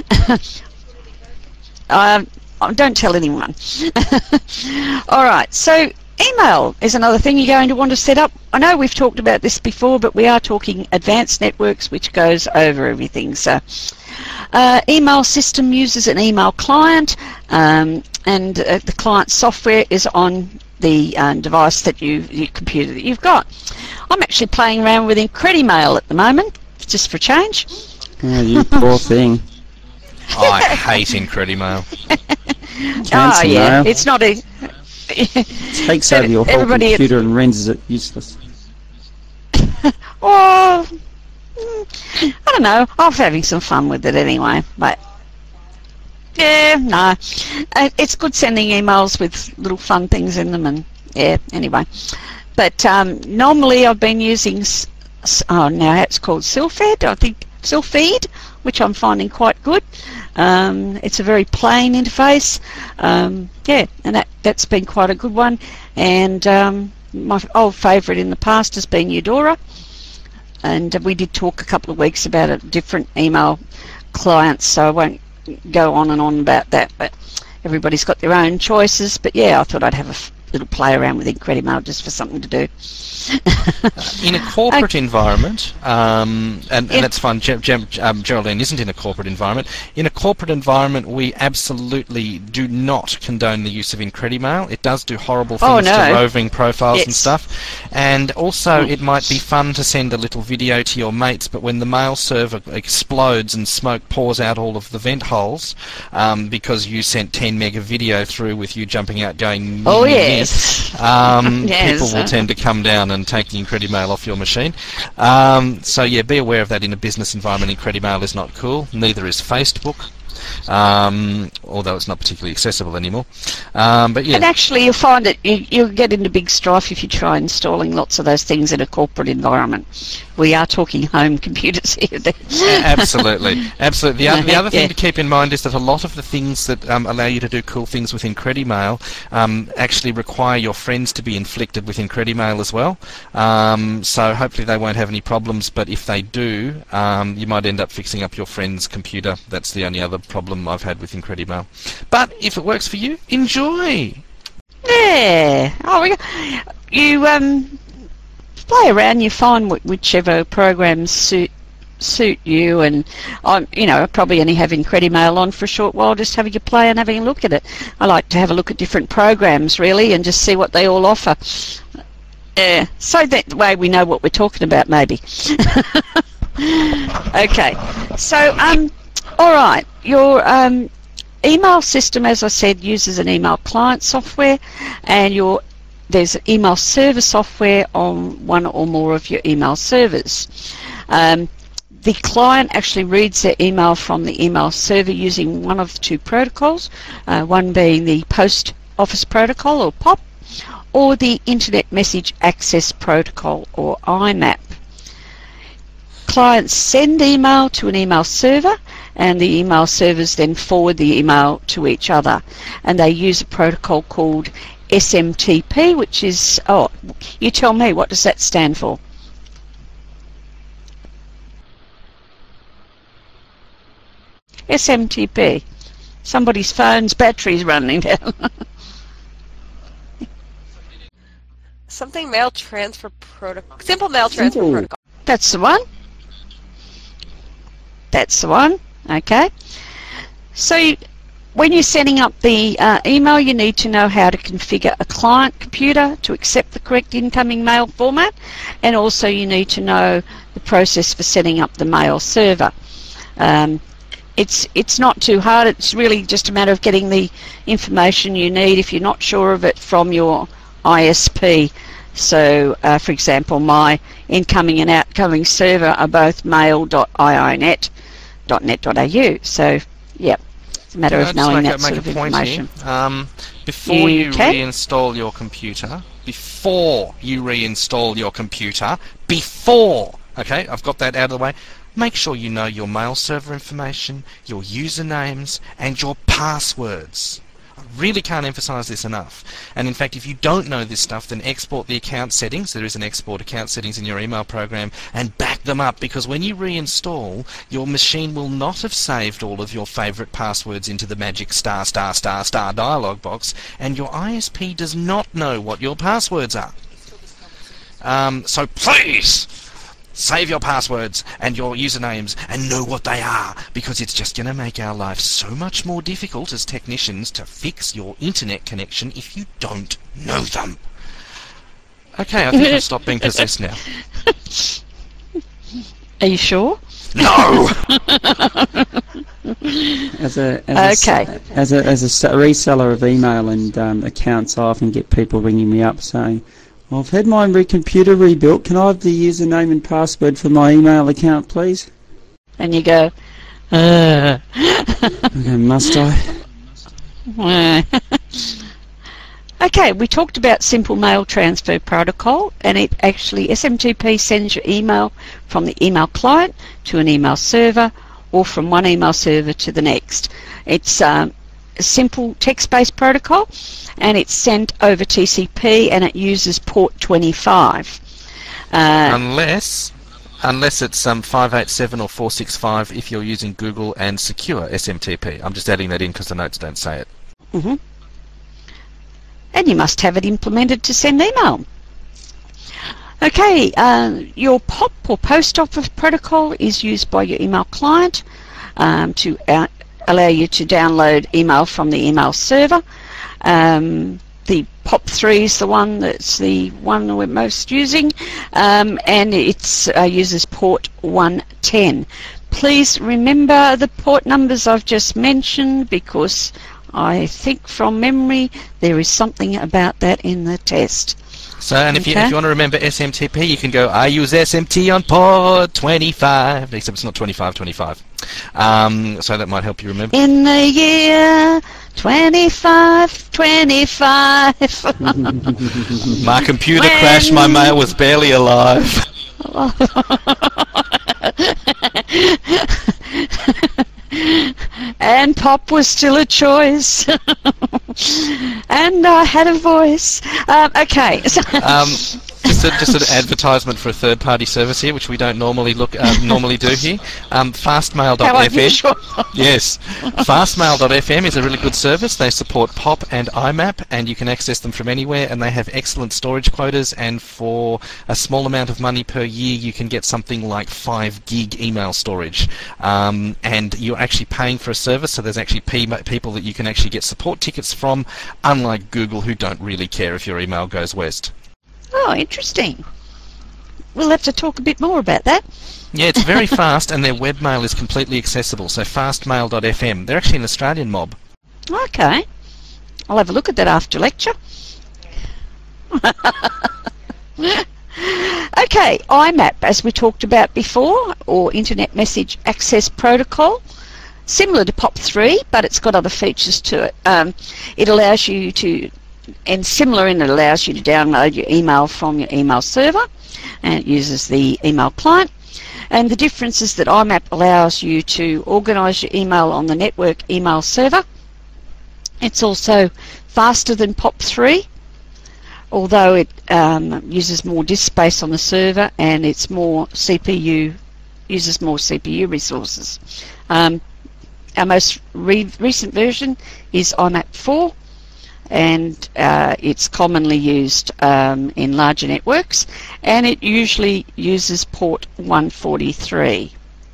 um, don't tell anyone. All right, so email is another thing you're going to want to set up. I know we've talked about this before, but we are talking advanced networks, which goes over everything. So uh, email system uses an email client, um, and uh, the client software is on the um, device that you, your computer that you've got. I'm actually playing around with Incredimail at the moment, just for a change. Oh, you poor thing. Oh, I hate Incredimail. Oh yeah, mail. it's not a. Takes over your whole Everybody- computer and renders it useless. Oh, mm, I don't know. I'm having some fun with it anyway. But yeah, no, Uh, it's good sending emails with little fun things in them, and yeah. Anyway, but um, normally I've been using. S- s- oh, now it's called Sylphed. I think Sylphed, which I'm finding quite good. Um, it's a very plain interface. Um, yeah, and that that's been quite a good one. And um, my old favourite in the past has been Eudora. And we did talk a couple of weeks about a different email clients, so I won't go on and on about that, but everybody's got their own choices. But yeah, I thought I'd have a f- little play around with Incredimail just for something to do. In a corporate environment, um, and, Yeah. and that's fine, Gem, Gem, um, Geraldine isn't in a corporate environment. In a corporate environment, we absolutely do not condone the use of Incredimail. It does do horrible things Oh, no. to roving profiles and Yes. stuff. And also, it might be fun to send a little video to your mates, but when the mail server explodes and smoke pours out all of the vent holes um, because you sent ten meg of video through with you jumping out going, Oh, "Nyeh, nyeh," yes. um, Yes. people will tend to come down and take the Incredimail off your machine. Um, so yeah, be aware of that. In a business environment, Incredimail is not cool. Neither is Facebook, um, although it's not particularly accessible anymore. Um, but yeah, And actually, you'll find that you, you'll get into big strife if you try installing lots of those things in a corporate environment. We are talking home computers here. absolutely, absolutely. The, o- the other thing Yeah. to keep in mind is that a lot of the things that um, allow you to do cool things with Incredimail um, actually require your friends to be inflicted with Incredimail as well. Um, so hopefully they won't have any problems. But if they do, um, you might end up fixing up your friend's computer. That's the only other problem I've had with Incredimail. But if it works for you, enjoy. Yeah. Oh, we, you um, play around. You find wh- whichever programs suit suit you, and I'm, you know, I probably only have Incredimail on for a short while, just having a play and having a look at it. I like to have a look at different programs, really, and just see what they all offer. Yeah, so that way we know what we're talking about, maybe. Okay, so um, all right, your um, email system, as I said, uses an email client software, and your there's email server software on one or more of your email servers. Um, the client actually reads their email from the email server using one of the two protocols, uh, one being the Post Office Protocol, or POP, or the Internet Message Access Protocol, or I M A P. Clients send email to an email server, and the email servers then forward the email to each other, and they use a protocol called S M T P, which is, oh, you tell me, what does that stand for? S M T P. Somebody's phone's battery's running down. Something mail transfer protocol. Simple mail transfer Simple. protocol. That's the one. That's the one. Okay. So you, when you're setting up the uh, email, you need to know how to configure a client computer to accept the correct incoming mail format, and also you need to know the process for setting up the mail server. Um, it's it's not too hard. It's really just a matter of getting the information you need if you're not sure of it from your I S P. So, uh, for example, my incoming and outgoing server are both mail dot i o net dot net dot a u. So, yeah, it's a matter Can I of just knowing make that a, sort make of a point information. here? Um, before You you, can. reinstall your computer, before you reinstall your computer, before, okay, I've got that out of the way, make sure you know your mail server information, your usernames, and your passwords. I really can't emphasize this enough. And in fact, if you don't know this stuff, then export the account settings. There is an export account settings in your email program, and back them up, because when you reinstall, your machine will not have saved all of your favorite passwords into the magic star star star star dialog box, and your I S P does not know what your passwords are. Um, so please save your passwords and your usernames and know what they are, because it's just going to make our life so much more difficult as technicians to fix your internet connection if you don't know them. Okay, I think I've stopped being possessed now. Are you sure? No! As a as Okay. a, as a as a s- reseller of email and um, accounts, I often get people ringing me up saying, well, "I've had my re- computer rebuilt. Can I have the username and password for my email account, please?" And you go, uh. Okay, must I? Okay, we talked about simple mail transfer protocol, and it actually, S M T P sends your email from the email client to an email server, or from one email server to the next. It's um, a simple text-based protocol, and it's sent over T C P, and it uses port twenty-five. Uh, Unless... Unless it's um, five eight seven or four six five if you're using Google and secure S M T P. I'm just adding that in because the notes don't say it. Mm-hmm. And you must have it implemented to send email. Okay, uh, your POP or Post Office Protocol is used by your email client um, to uh, allow you to download email from the email server. Um, the POP three is the one that's the one we're most using, um, and it uh, uses port one ten. Please remember the port numbers I've just mentioned, because I think from memory there is something about that in the test. So, and if, you, Okay. if you want to remember S M T P, you can go, I use S M T on port twenty-five, except it's not twenty-five twenty-five. Um, so that might help you remember. In the year twenty-five twenty-five. My computer When- crashed, my mail was barely alive. And pop was still a choice. And I had a voice. Um, okay. So Um, just, just, a, just an advertisement for a third-party service here, which we don't normally look uh, normally do here. Um, fastmail dot f m. Yes, fastmail dot f m is a really good service. They support P O P and I MAP, and you can access them from anywhere. And they have excellent storage quotas. And for a small amount of money per year, you can get something like five gig email storage. Um, and you're actually paying for a service, so there's actually p- people that you can actually get support tickets from, unlike Google, who don't really care if your email goes west. Oh, interesting. We'll have to talk a bit more about that. Yeah, it's very fast, and their webmail is completely accessible, so fastmail dot f m. They're actually an Australian mob. Okay. I'll have a look at that after lecture. Okay, I MAP, as we talked about before, or Internet Message Access Protocol. Similar to P O P three, but it's got other features to it. Um, it allows you to, and similar in it allows you to download your email from your email server, and it uses the email client. And the difference is that I MAP allows you to organise your email on the network email server. It's also faster than P O P three, although it um, uses more disk space on the server, and it's more C P U, uses more C P U resources. Um, our most re recent version is I MAP four, and uh, it's commonly used um, in larger networks, and it usually uses port one forty-three.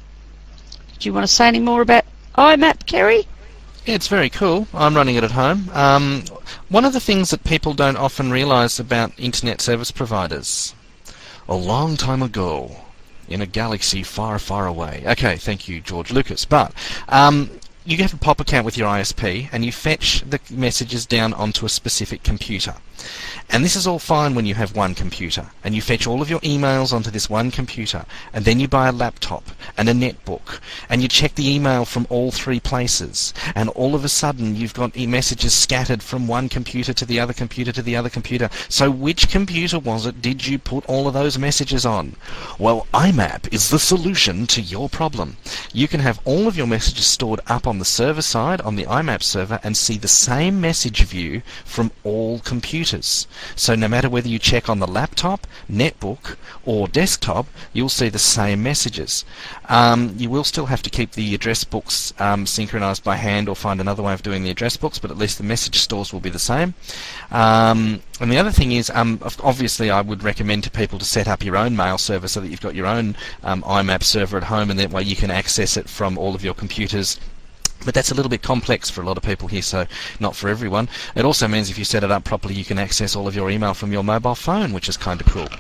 Do you want to say any more about I MAP, Kerry? Yeah, it's very cool. I'm running it at home. Um, one of the things that people don't often realise about internet service providers, a long time ago, in a galaxy far, far away. Okay, thank you, George Lucas. But um, you have a P O P account with your I S P, and you fetch the messages down onto a specific computer. And this is all fine when you have one computer, and you fetch all of your emails onto this one computer, and then you buy a laptop and a netbook, and you check the email from all three places, and all of a sudden you've got e messages scattered from one computer to the other computer to the other computer. So which computer was it did you put all of those messages on? Well, I MAP is the solution to your problem. You can have all of your messages stored up on the server side, on the I MAP server, and see the same message view from all computers. So no matter whether you check on the laptop, netbook, or desktop, you'll see the same messages. Um, you will still have to keep the address books um, synchronized by hand, or find another way of doing the address books, but at least the message stores will be the same. Um, and the other thing is, um, obviously I would recommend to people to set up your own mail server so that you've got your own um, I MAP server at home, and that way you can access it from all of your computers. But that's a little bit complex for a lot of people here, so not for everyone. It also means if you set it up properly, you can access all of your email from your mobile phone, which is kind of cool.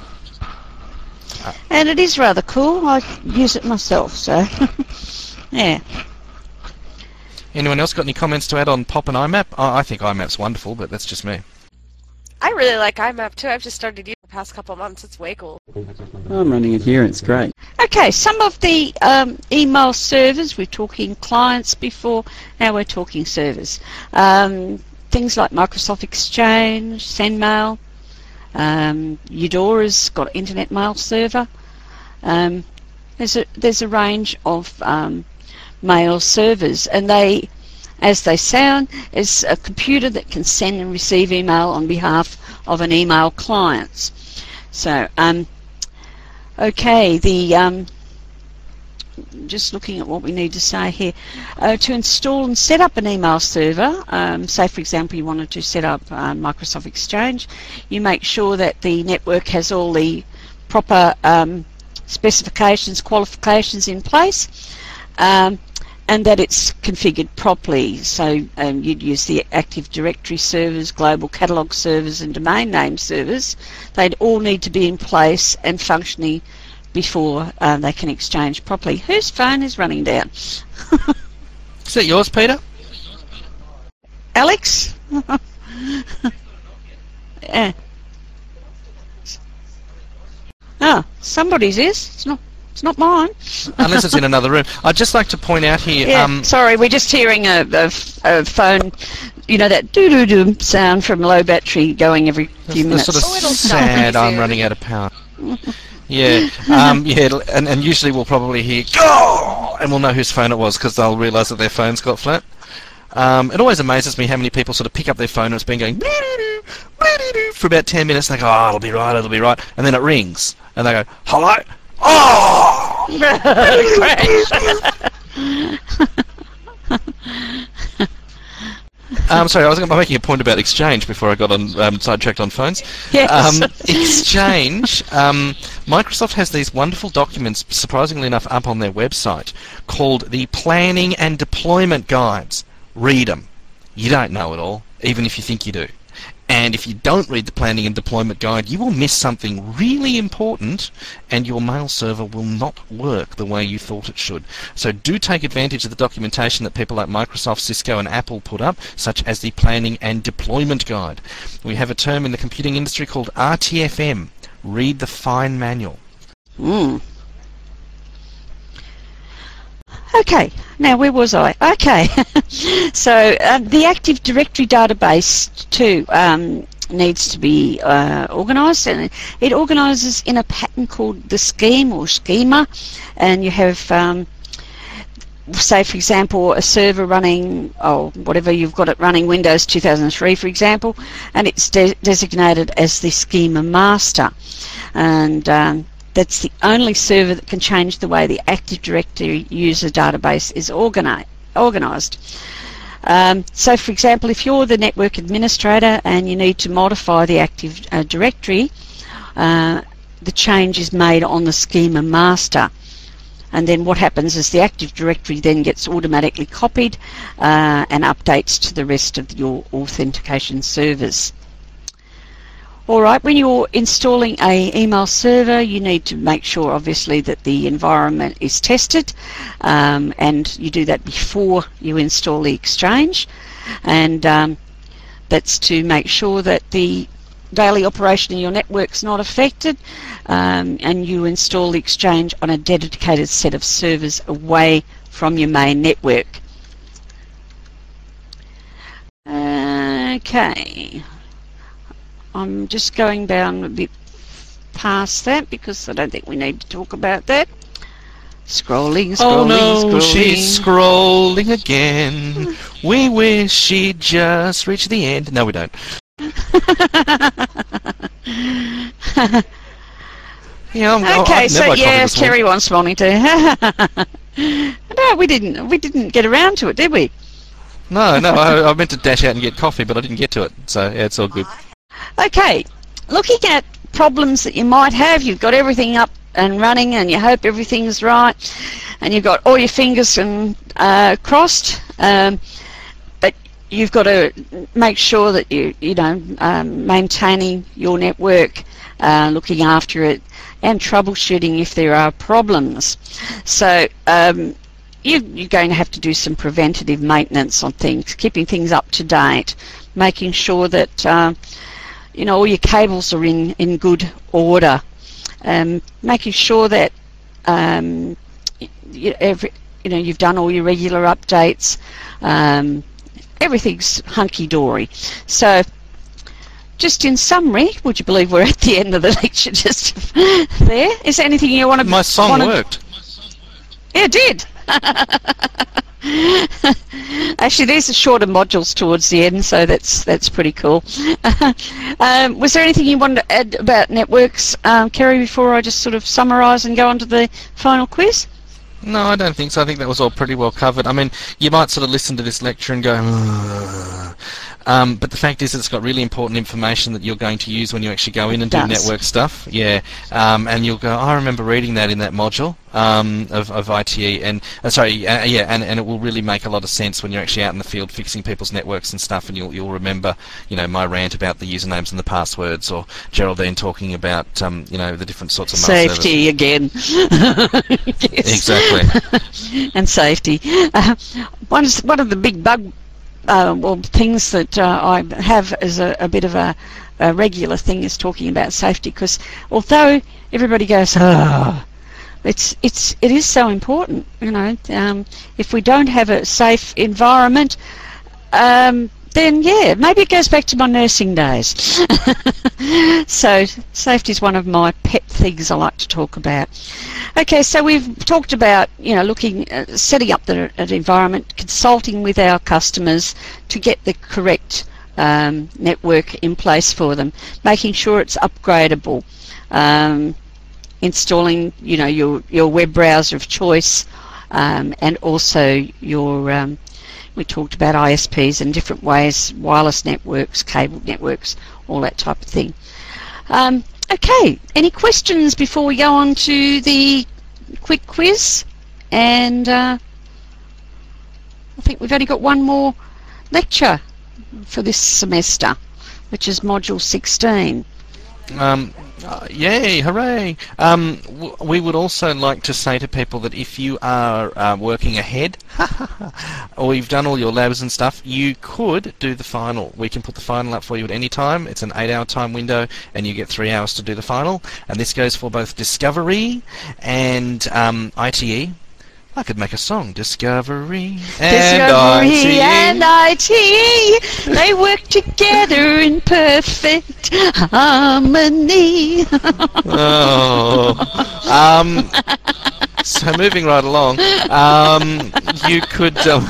Uh, and it is rather cool. I use it myself, so yeah. Anyone else got any comments to add on P O P and I MAP? Oh, I think I MAP's wonderful, but that's just me. I really like I MAP too. I've just started using it the past couple of months. It's way cool. I'm running it here, it's great. Okay, some of the um, email servers, we're talking clients before, now we're talking servers. Um, things like Microsoft Exchange, SendMail, um, Eudora's got Internet Mail Server. Um, there's a there's a range of um, mail servers, and they, as they sound, is a computer that can send and receive email on behalf of an email client. So, um, okay, the um, just looking at what we need to say here. Uh, to install and set up an email server, um, say for example you wanted to set up uh, Microsoft Exchange, you make sure that the network has all the proper um, specifications, qualifications in place, um, and that it's configured properly. So um, you'd use the Active Directory servers, global catalog servers, and domain name servers. They'd all need to be in place and functioning before uh, they can exchange properly. Whose phone is running down? Is that yours, Peter? Alex? Yeah. Ah, somebody's is. It's not. It's not mine. Unless it's in another room. I'd just like to point out here... Yeah, um, sorry, we're just hearing a, a, a phone, you know, that doo-doo-doo sound from low battery going every few the minutes. sort of Oh, it'll stop sad, pretty I'm soon. running out of power. Yeah, um, yeah, it'll- and, and usually we'll probably hear, "Go!" and we'll know whose phone it was, because they'll realise that their phone's got flat. Um, it always amazes me how many people sort of pick up their phone and it's been going "Blee-doo-doo, blee-doo-doo" for about ten minutes and they go, oh, it'll be right, it'll be right. And then it rings and they go, hello? Oh! um, sorry, I was making a point about Exchange before I got on um, sidetracked on phones. Yes. Um, Exchange, um, Microsoft has these wonderful documents, surprisingly enough, up on their website called the Planning and Deployment Guides. Read them. You don't know it all, even if you think you do. And if you don't read the Planning and Deployment Guide, you will miss something really important and your mail server will not work the way you thought it should. So do take advantage of the documentation that people like Microsoft, Cisco and Apple put up, such as the Planning and Deployment Guide. We have a term in the computing industry called R T F M. Read the fine manual. Mm. Okay, now where was I? Okay, so um, the Active Directory database too um, needs to be uh, organised, and it organises in a pattern called the scheme or schema, and you have, um, say for example, a server running, oh, whatever you've got it running, Windows two thousand three for example, and it's de designated as the schema master, and um, that's the only server that can change the way the Active Directory user database is organi organised. Um, so, for example, if you're the network administrator and you need to modify the Active uh, Directory, uh, the change is made on the schema master. And then what happens is the Active Directory then gets automatically copied uh, and updates to the rest of your authentication servers. Alright, when you're installing a email server, you need to make sure obviously that the environment is tested, um, and you do that before you install the Exchange, and um, that's to make sure that the daily operation of your network's not affected, um, and you install the Exchange on a dedicated set of servers away from your main network. Okay. I'm just going down a bit past that because I don't think we need to talk about that. Scrolling, scrolling, oh no, scrolling. she's scrolling again. We wish she'd just reach the end. No, we don't. Yeah, I'm, okay, I've so never yeah, copied Terry wants Molly to. No, we didn't. We didn't get around to it, did we? No, no, I, I meant to dash out and get coffee, but I didn't get to it. So yeah, it's all good. Okay, looking at problems that you might have, you've got everything up and running and you hope everything's right and you've got all your fingers and, uh, crossed, um, but you've got to make sure that you, you know, um, maintaining your network, uh, looking after it and troubleshooting if there are problems. So um, you, you're going to have to do some preventative maintenance on things, keeping things up to date, making sure that uh, you know, all your cables are in, in good order, um, making sure that um, you, every, you know, you've done all your regular updates, um, everything's hunky-dory. So, just in summary, would you believe we're at the end of the lecture just there? Is there anything you want to... My song wanna, worked. Yeah, it did. Actually, these are shorter modules towards the end, so that's that's pretty cool. um, was there anything you wanted to add about networks, um, Kerry, before I just sort of summarise and go on to the final quiz? No, I don't think so. I think that was all pretty well covered. I mean, you might sort of listen to this lecture and go, ugh. Um, but the fact is that it's got really important information that you're going to use when you actually go in and do network stuff. Yeah, um, and you'll go, oh, I remember reading that in that module um, of, of I T E, and uh, sorry, uh, yeah, and, and it will really make a lot of sense when you're actually out in the field fixing people's networks and stuff, and you'll you'll remember, you know, my rant about the usernames and the passwords, or Geraldine talking about, um, you know, the different sorts of mail safety again. Exactly. And safety. Uh, one is one of the big bug. Uh, well, things that uh, I have as a, a bit of a, a regular thing is talking about safety, because although everybody goes, oh, it's it's it is so important, you know. Um, if we don't have a safe environment, um, then yeah, maybe it goes back to my nursing days. So safety is one of my pet things I like to talk about. Okay, so we've talked about, you know, looking, uh, setting up the, the environment, consulting with our customers to get the correct um, network in place for them, making sure it's upgradable, um, installing, you know, your your web browser of choice, um, and also your um, we talked about I S Ps and different ways, wireless networks, cable networks, all that type of thing. Um, okay, any questions before we go on to the quick quiz? And uh, I think we've only got one more lecture for this semester, which is Module sixteen. Um, Uh, yay, hooray! Um, w we would also like to say to people that if you are uh, working ahead, or you've done all your labs and stuff, you could do the final. We can put the final up for you at any time. It's an eight hour time window, and you get three hours to do the final. And this goes for both Discovery and um, I T E. I could make a song. Discovery and Discovery I T E. and I T E, they work together in perfect harmony. Oh. Um, so moving right along, um, you could... Um,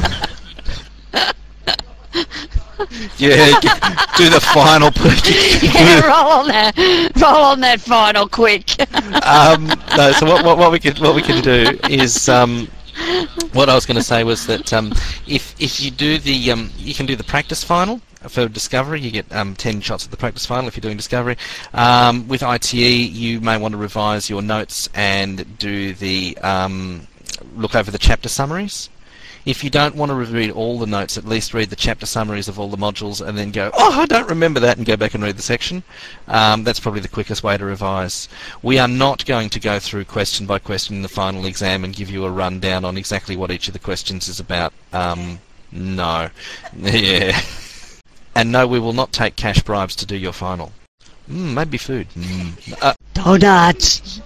yeah, do the final. Yeah, roll on that. Roll on that final quick. um, no, so what, what, what we can what we can do is um, what I was going to say was that um, if if you do the um, you can do the practice final for Discovery. You get um, ten shots at the practice final if you're doing Discovery. Um, with I T E, you may want to revise your notes and do the um, look over the chapter summaries. If you don't want to read all the notes, at least read the chapter summaries of all the modules and then go, oh, I don't remember that, and go back and read the section. Um, that's probably the quickest way to revise. We are not going to go through question by question in the final exam and give you a rundown on exactly what each of the questions is about. Um, no. Yeah. And no, we will not take cash bribes to do your final. Mm, maybe food. Mm. Uh, Donuts.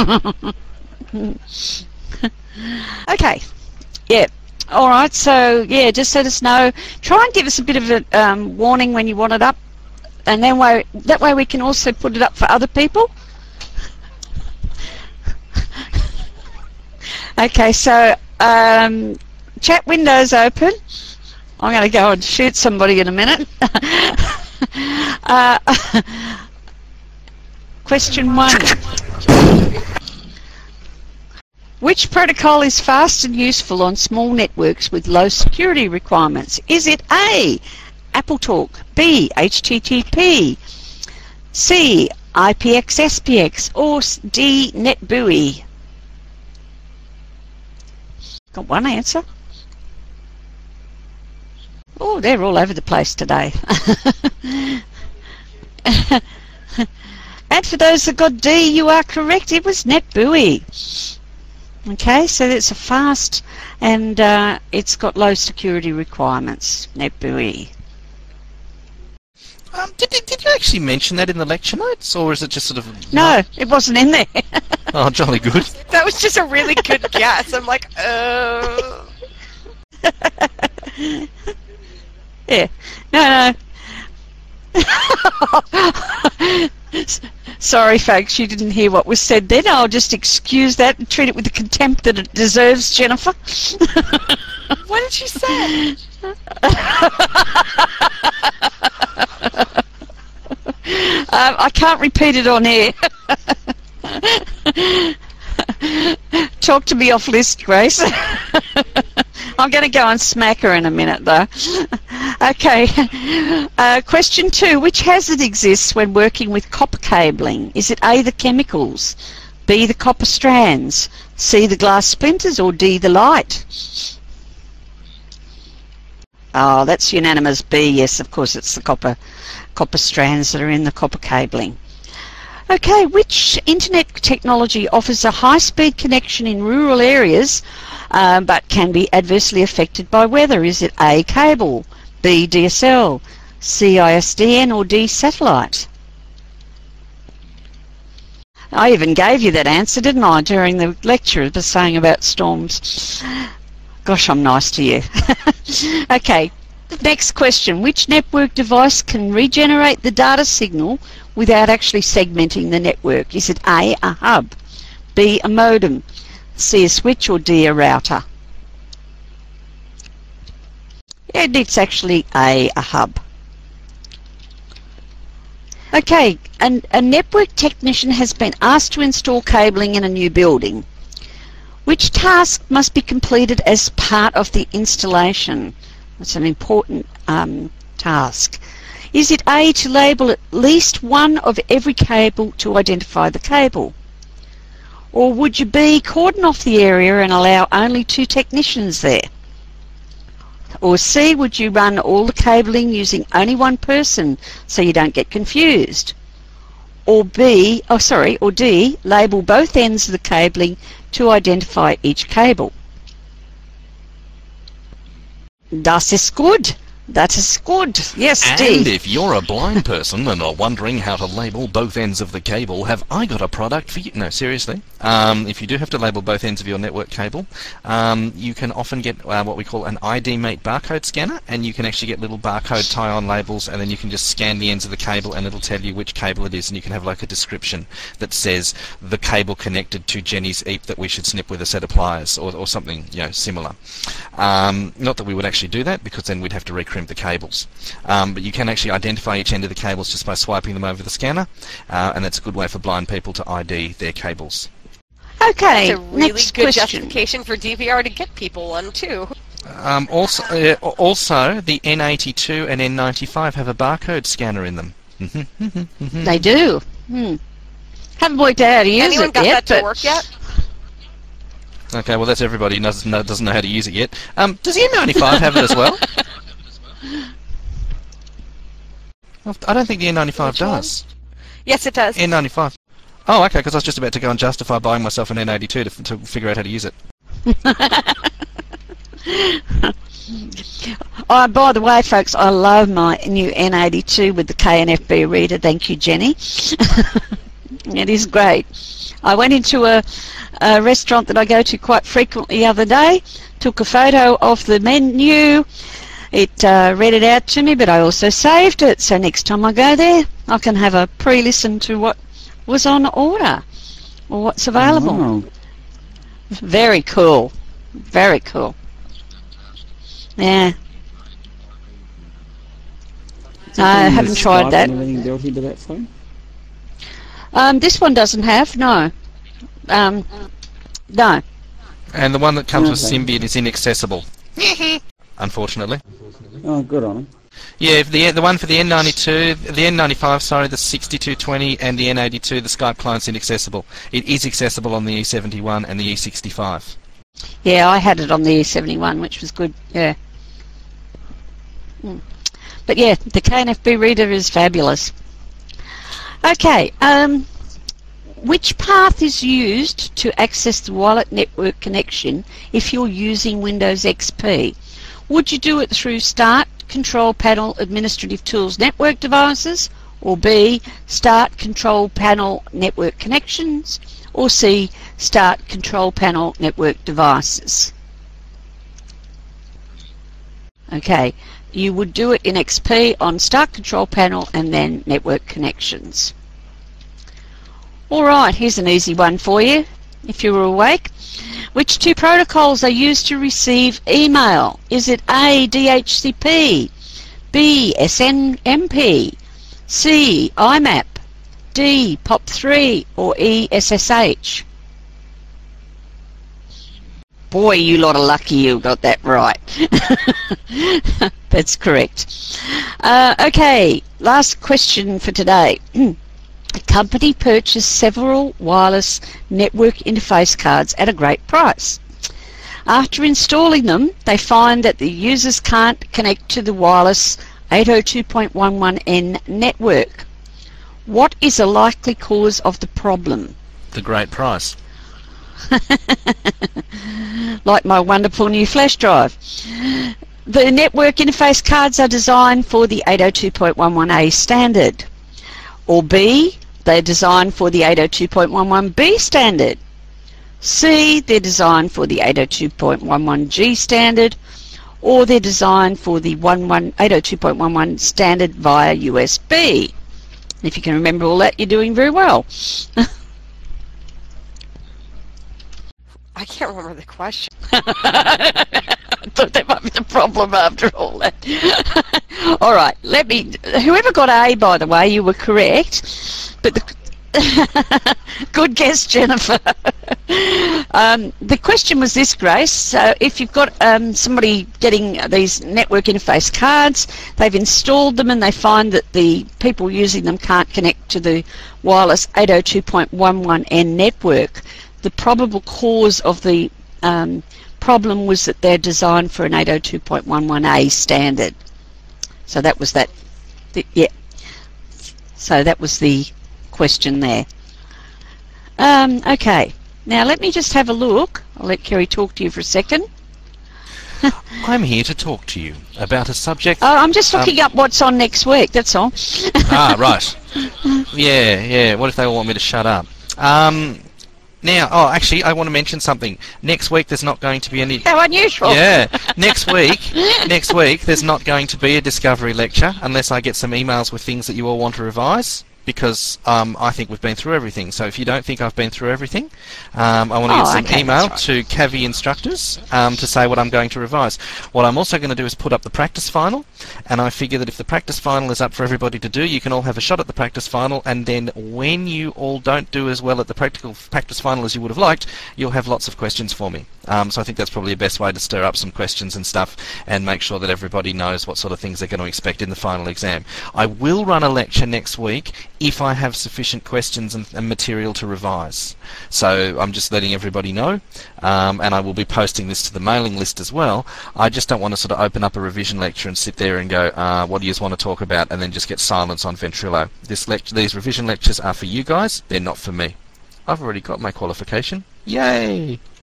Okay. Yeah. All right, so yeah, just let us know. Try and give us a bit of a um, warning when you want it up, and then way, that way we can also put it up for other people. Okay, so um, chat window's open. I'm going to go and shoot somebody in a minute. uh, question one. Which protocol is fast and useful on small networks with low security requirements? Is it A, AppleTalk, B, H T T P, C, I P X S P X, or D, NetBEUI? Got one answer. Oh, they're all over the place today. And for those that got D, you are correct. It was NetBEUI. Okay, so it's a fast and uh, it's got low security requirements, NetBEUI. Um, did, did, did you actually mention that in the lecture notes, or is it just sort of... No, not... it wasn't in there. Oh, jolly good. That was just a really good guess. I'm like, oh. Yeah, no, no. Sorry, folks, you didn't hear what was said then. I'll just excuse that and treat it with the contempt that it deserves, Jennifer. What did you say? um, I can't repeat it on air. Talk to me off list, Grace. I'm going to go and smack her in a minute, though. Okay. Uh, question two. Which hazard exists when working with copper cabling? Is it A, the chemicals, B, the copper strands, C, the glass splinters, or D, the light? Oh, that's unanimous B. Yes, of course, it's the copper, copper strands that are in the copper cabling. Okay, which internet technology offers a high-speed connection in rural areas uh, but can be adversely affected by weather? Is it A, cable, B, D S L, C, I S D N, or D, satellite? I even gave you that answer, didn't I, during the lecture, the saying about storms. Gosh, I'm nice to you. Okay, Next question. Which network device can regenerate the data signal without actually segmenting the network? Is it A, a hub, B, a modem, C, a switch, or D, a router? And it's actually A, a hub. Okay, and a network technician has been asked to install cabling in a new building. Which task must be completed as part of the installation? It's an important um, task. Is it A, to label at least one of every cable to identify the cable? Or would you B, cordon off the area and allow only two technicians there? Or C, would you run all the cabling using only one person so you don't get confused? Or B, oh sorry, or D, label both ends of the cabling to identify each cable. Das ist gut. That is good. Yes, And D. if you're a blind person and are wondering how to label both ends of the cable, have I got a product for you? No, seriously. Um, if you do have to label both ends of your network cable, um, you can often get uh, what we call an I D Mate barcode scanner, and you can actually get little barcode tie-on labels, and then you can just scan the ends of the cable and it'll tell you which cable it is, and you can have like a description that says the cable connected to Jenny's E A P that we should snip with a set of pliers, or, or something, you know, similar. Um, not that we would actually do that, because then we'd have to recrimp the cables. Um, but you can actually identify each end of the cables just by swiping them over the scanner, uh, and that's a good way for blind people to I D their cables. Okay, It's a really next good question. justification for D V R to get people one too. Um, also, uh, also, the N eighty-two and N ninety-five have a barcode scanner in them. They do. Hmm. Haven't worked out how to use Anyone it got yet, that to but work yet? Okay, well that's everybody who doesn't know, doesn't know how to use it yet. Um, does the N ninety-five have it as well? Well, I don't think the N ninety-five Which one? does. Yes, it does. N ninety-five. Oh, okay, because I was just about to go and justify buying myself an N eighty-two to, to figure out how to use it. Oh, by the way, folks, I love my new N eighty-two with the K N F B reader. Thank you, Jenny. It is great. I went into a, a restaurant that I go to quite frequently the other day, took a photo of the menu. It uh, read it out to me, but I also saved it, so next time I go there, I can have a pre-listen to what was on order or what's available. Oh. Very cool. Very cool. Yeah. No, I Is haven't Skype tried that. and everything built into that phone? Um, this one doesn't have, no. Um, no. And the one that comes with Okay. Symbian is inaccessible. Unfortunately. Oh, good on them. Yeah, if the the one for the N ninety-two, the N ninety-five, sorry, the sixty-two twenty, and the N eighty-two, the Skype client's inaccessible. It is accessible on the E seventy-one and the E sixty-five. Yeah, I had it on the E seventy-one, which was good, yeah. Mm. But yeah, the K N F B reader is fabulous. Okay, um, which path is used to access the wallet network connection if you're using Windows X P? Would you do it through Start, Control Panel, Administrative Tools, Network Devices, or B, Start, Control Panel, Network Connections, or C, Start, Control Panel, Network Devices? Okay, you would do it in X P on Start, Control Panel, and then Network Connections. Alright, here's an easy one for you, if you were awake. Which two protocols are used to receive email? Is it A, D H C P, B, S N M P, C, I M A P, D, P O P three, or E, S S H? Boy, you lot are lucky you got that right. That's correct. Uh, okay, last question for today. A company purchased several wireless network interface cards at a great price. After installing them, they find that the users can't connect to the wireless eight oh two dot eleven n network. What is a likely cause of the problem? The great price. Like my wonderful new flash drive. The network interface cards are designed for the eight oh two dot eleven A standard. Or B, they're designed for the eight oh two dot eleven B standard. C, they're designed for the eight oh two dot eleven G standard. or they're designed for the eight oh two dot eleven standard via U S B. If you can remember all that, you're doing very well. I can't remember the question. I thought that might be the problem after all that. All right, let me. Whoever got A, by the way, you were correct. But the good guess, Jennifer. um, the question was this, Grace. So if you've got um, somebody getting these network interface cards, they've installed them and they find that the people using them can't connect to the wireless eight oh two dot eleven n network, the probable cause of the um, problem was that they're designed for an eight oh two dot eleven A standard. So that was that. The, yeah. So that was the question there. Um, okay. Now let me just have a look. I'll let Kerry talk to you for a second. I'm here to talk to you about a subject... Oh, I'm just looking um, up what's on next week, that's all. ah, right. Yeah, yeah. What if they all want me to shut up? Um... Now, oh, actually, I want to mention something. Next week, there's not going to be any... How unusual. Yeah. Next week, next week, there's not going to be a Discovery lecture unless I get some emails with things that you all want to revise, because um, I think we've been through everything. So if you don't think I've been through everything, um, I want to oh, get some okay, email right. to Cavi Instructors um, to say what I'm going to revise. What I'm also going to do is put up the practice final, and I figure that if the practice final is up for everybody to do, you can all have a shot at the practice final, and then when you all don't do as well at the practical practice final as you would have liked, you'll have lots of questions for me. Um, so I think that's probably the best way to stir up some questions and stuff and make sure that everybody knows what sort of things they're going to expect in the final exam. I will run a lecture next week if I have sufficient questions and, and material to revise. So I'm just letting everybody know, um, and I will be posting this to the mailing list as well. I just don't want to sort of open up a revision lecture and sit there and go, uh, what do you want to talk about, and then just get silence on Ventrilo. This lecture, these revision lectures are for you guys, they're not for me. I've already got my qualification. Yay!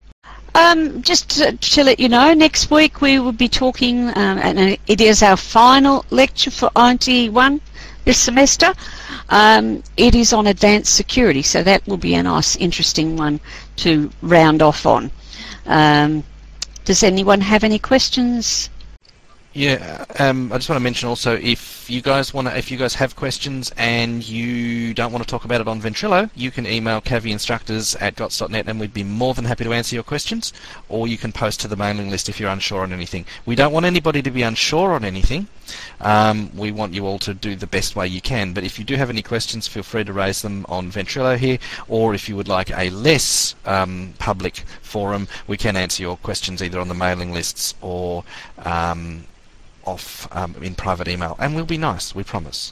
Um, just to, to let you know, next week we will be talking, um, and it is our final lecture for I T one this semester. Um, it is on advanced security, so that will be a nice, interesting one to round off on. Um, does anyone have any questions? Yeah, um, I just want to mention also, if you guys want to, if you guys have questions and you don't want to talk about it on Ventrilo, you can email caviinstructors at gots dot net and we'd be more than happy to answer your questions, or you can post to the mailing list if you're unsure on anything. We don't want anybody to be unsure on anything. Um, we want you all to do the best way you can, but if you do have any questions, feel free to raise them on Ventrilo here, or if you would like a less um, public forum, we can answer your questions either on the mailing lists or um, off um, in private email, and we'll be nice, we promise.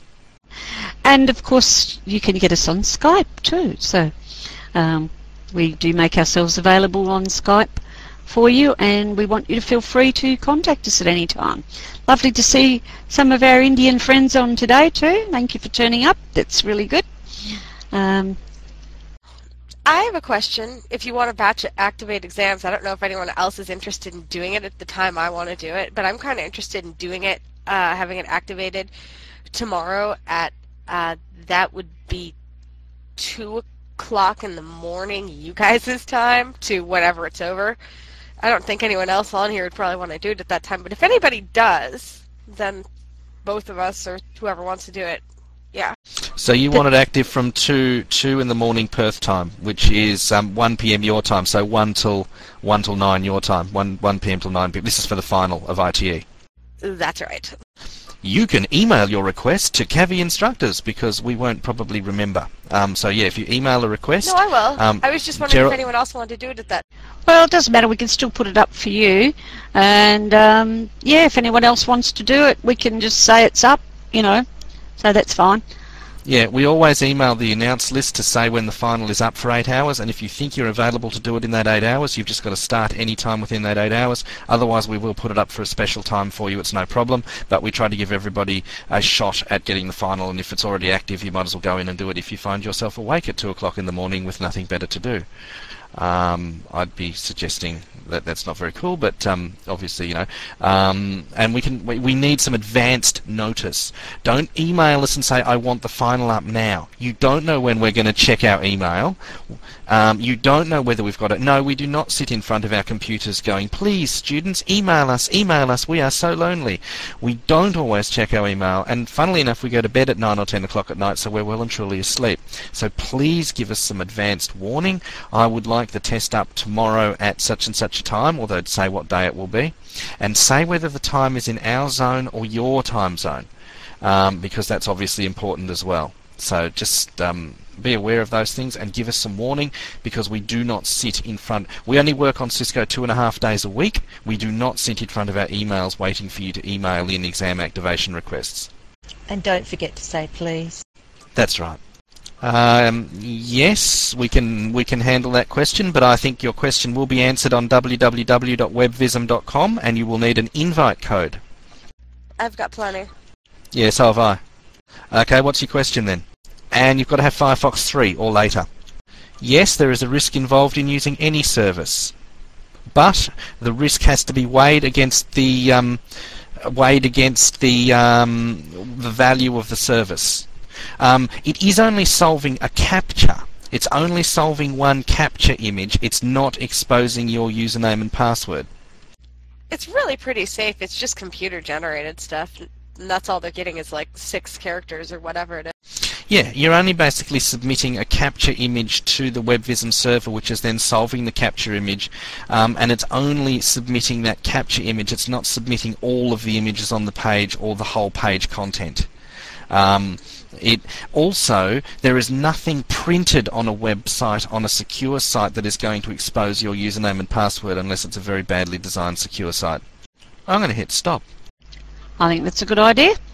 And of course you can get us on Skype too, so um, we do make ourselves available on Skype for you, and we want you to feel free to contact us at any time. Lovely to see some of our Indian friends on today too. Thank you for turning up, that's really good. Um, I have a question. If you want to batch activate exams, I don't know if anyone else is interested in doing it at the time I want to do it, but I'm kind of interested in doing it, uh, having it activated tomorrow at, uh, that would be two o'clock in the morning, you guys' time, to whenever it's over. I don't think anyone else on here would probably want to do it at that time, but if anybody does, then both of us or whoever wants to do it, yeah. So you want it active from two two in the morning Perth time, which is um, one p m your time, so one till one till nine your time, one one p m till nine p m. This is for the final of I T E. That's right. You can email your request to Cavi Instructors because we won't probably remember. Um, so yeah, if you email a request. No, I will. Um, I was just wondering Gerald, if anyone else wanted to do it at that. well, it doesn't matter, we can still put it up for you, and um, yeah, if anyone else wants to do it, we can just say it's up, you know, so that's fine. Yeah, we always email the announce list to say when the final is up for eight hours, and if you think you're available to do it in that eight hours, you've just got to start any time within that eight hours. Otherwise, we will put it up for a special time for you. It's no problem, but we try to give everybody a shot at getting the final, and if it's already active, you might as well go in and do it if you find yourself awake at two o'clock in the morning with nothing better to do. um, I'd be suggesting that that's not very cool, but um, obviously, you know, um, and we can we, we need some advanced notice. Don't email us and say, I want the final up now. You don't know when we're going to check our email. Um, you don't know whether we've got it. No, we do not sit in front of our computers going, please, students, email us, email us, we are so lonely. We don't always check our email, and funnily enough, we go to bed at nine or ten o'clock at night, so we're well and truly asleep. So please give us some advanced warning. I would like the test up tomorrow at such and such a time, although to say what day it will be, and say whether the time is in our zone or your time zone, um, because that's obviously important as well. So just um, be aware of those things and give us some warning, because we do not sit in front. We only work on Cisco two and a half days a week. We do not sit in front of our emails waiting for you to email in exam activation requests. And don't forget to say please. That's right. Um, yes, we can we can handle that question, but I think your question will be answered on w w w dot webvism dot com, and you will need an invite code. I've got plenty. Yeah, so have I. Okay, what's your question then? And you've got to have Firefox three or later. Yes, there is a risk involved in using any service, but the risk has to be weighed against the um, weighed against the um, the value of the service. Um, it is only solving a captcha. It's only solving one captcha image. It's not exposing your username and password. It's really pretty safe. It's just computer-generated stuff. And that's all they're getting is like six characters or whatever it is. Yeah, you're only basically submitting a captcha image to the WebVism server, which is then solving the captcha image, um, and it's only submitting that captcha image. It's not submitting all of the images on the page or the whole page content. Um, it also, there is nothing printed on a website, on a secure site, that is going to expose your username and password unless it's a very badly designed secure site. I'm going to hit stop. I think that's a good idea.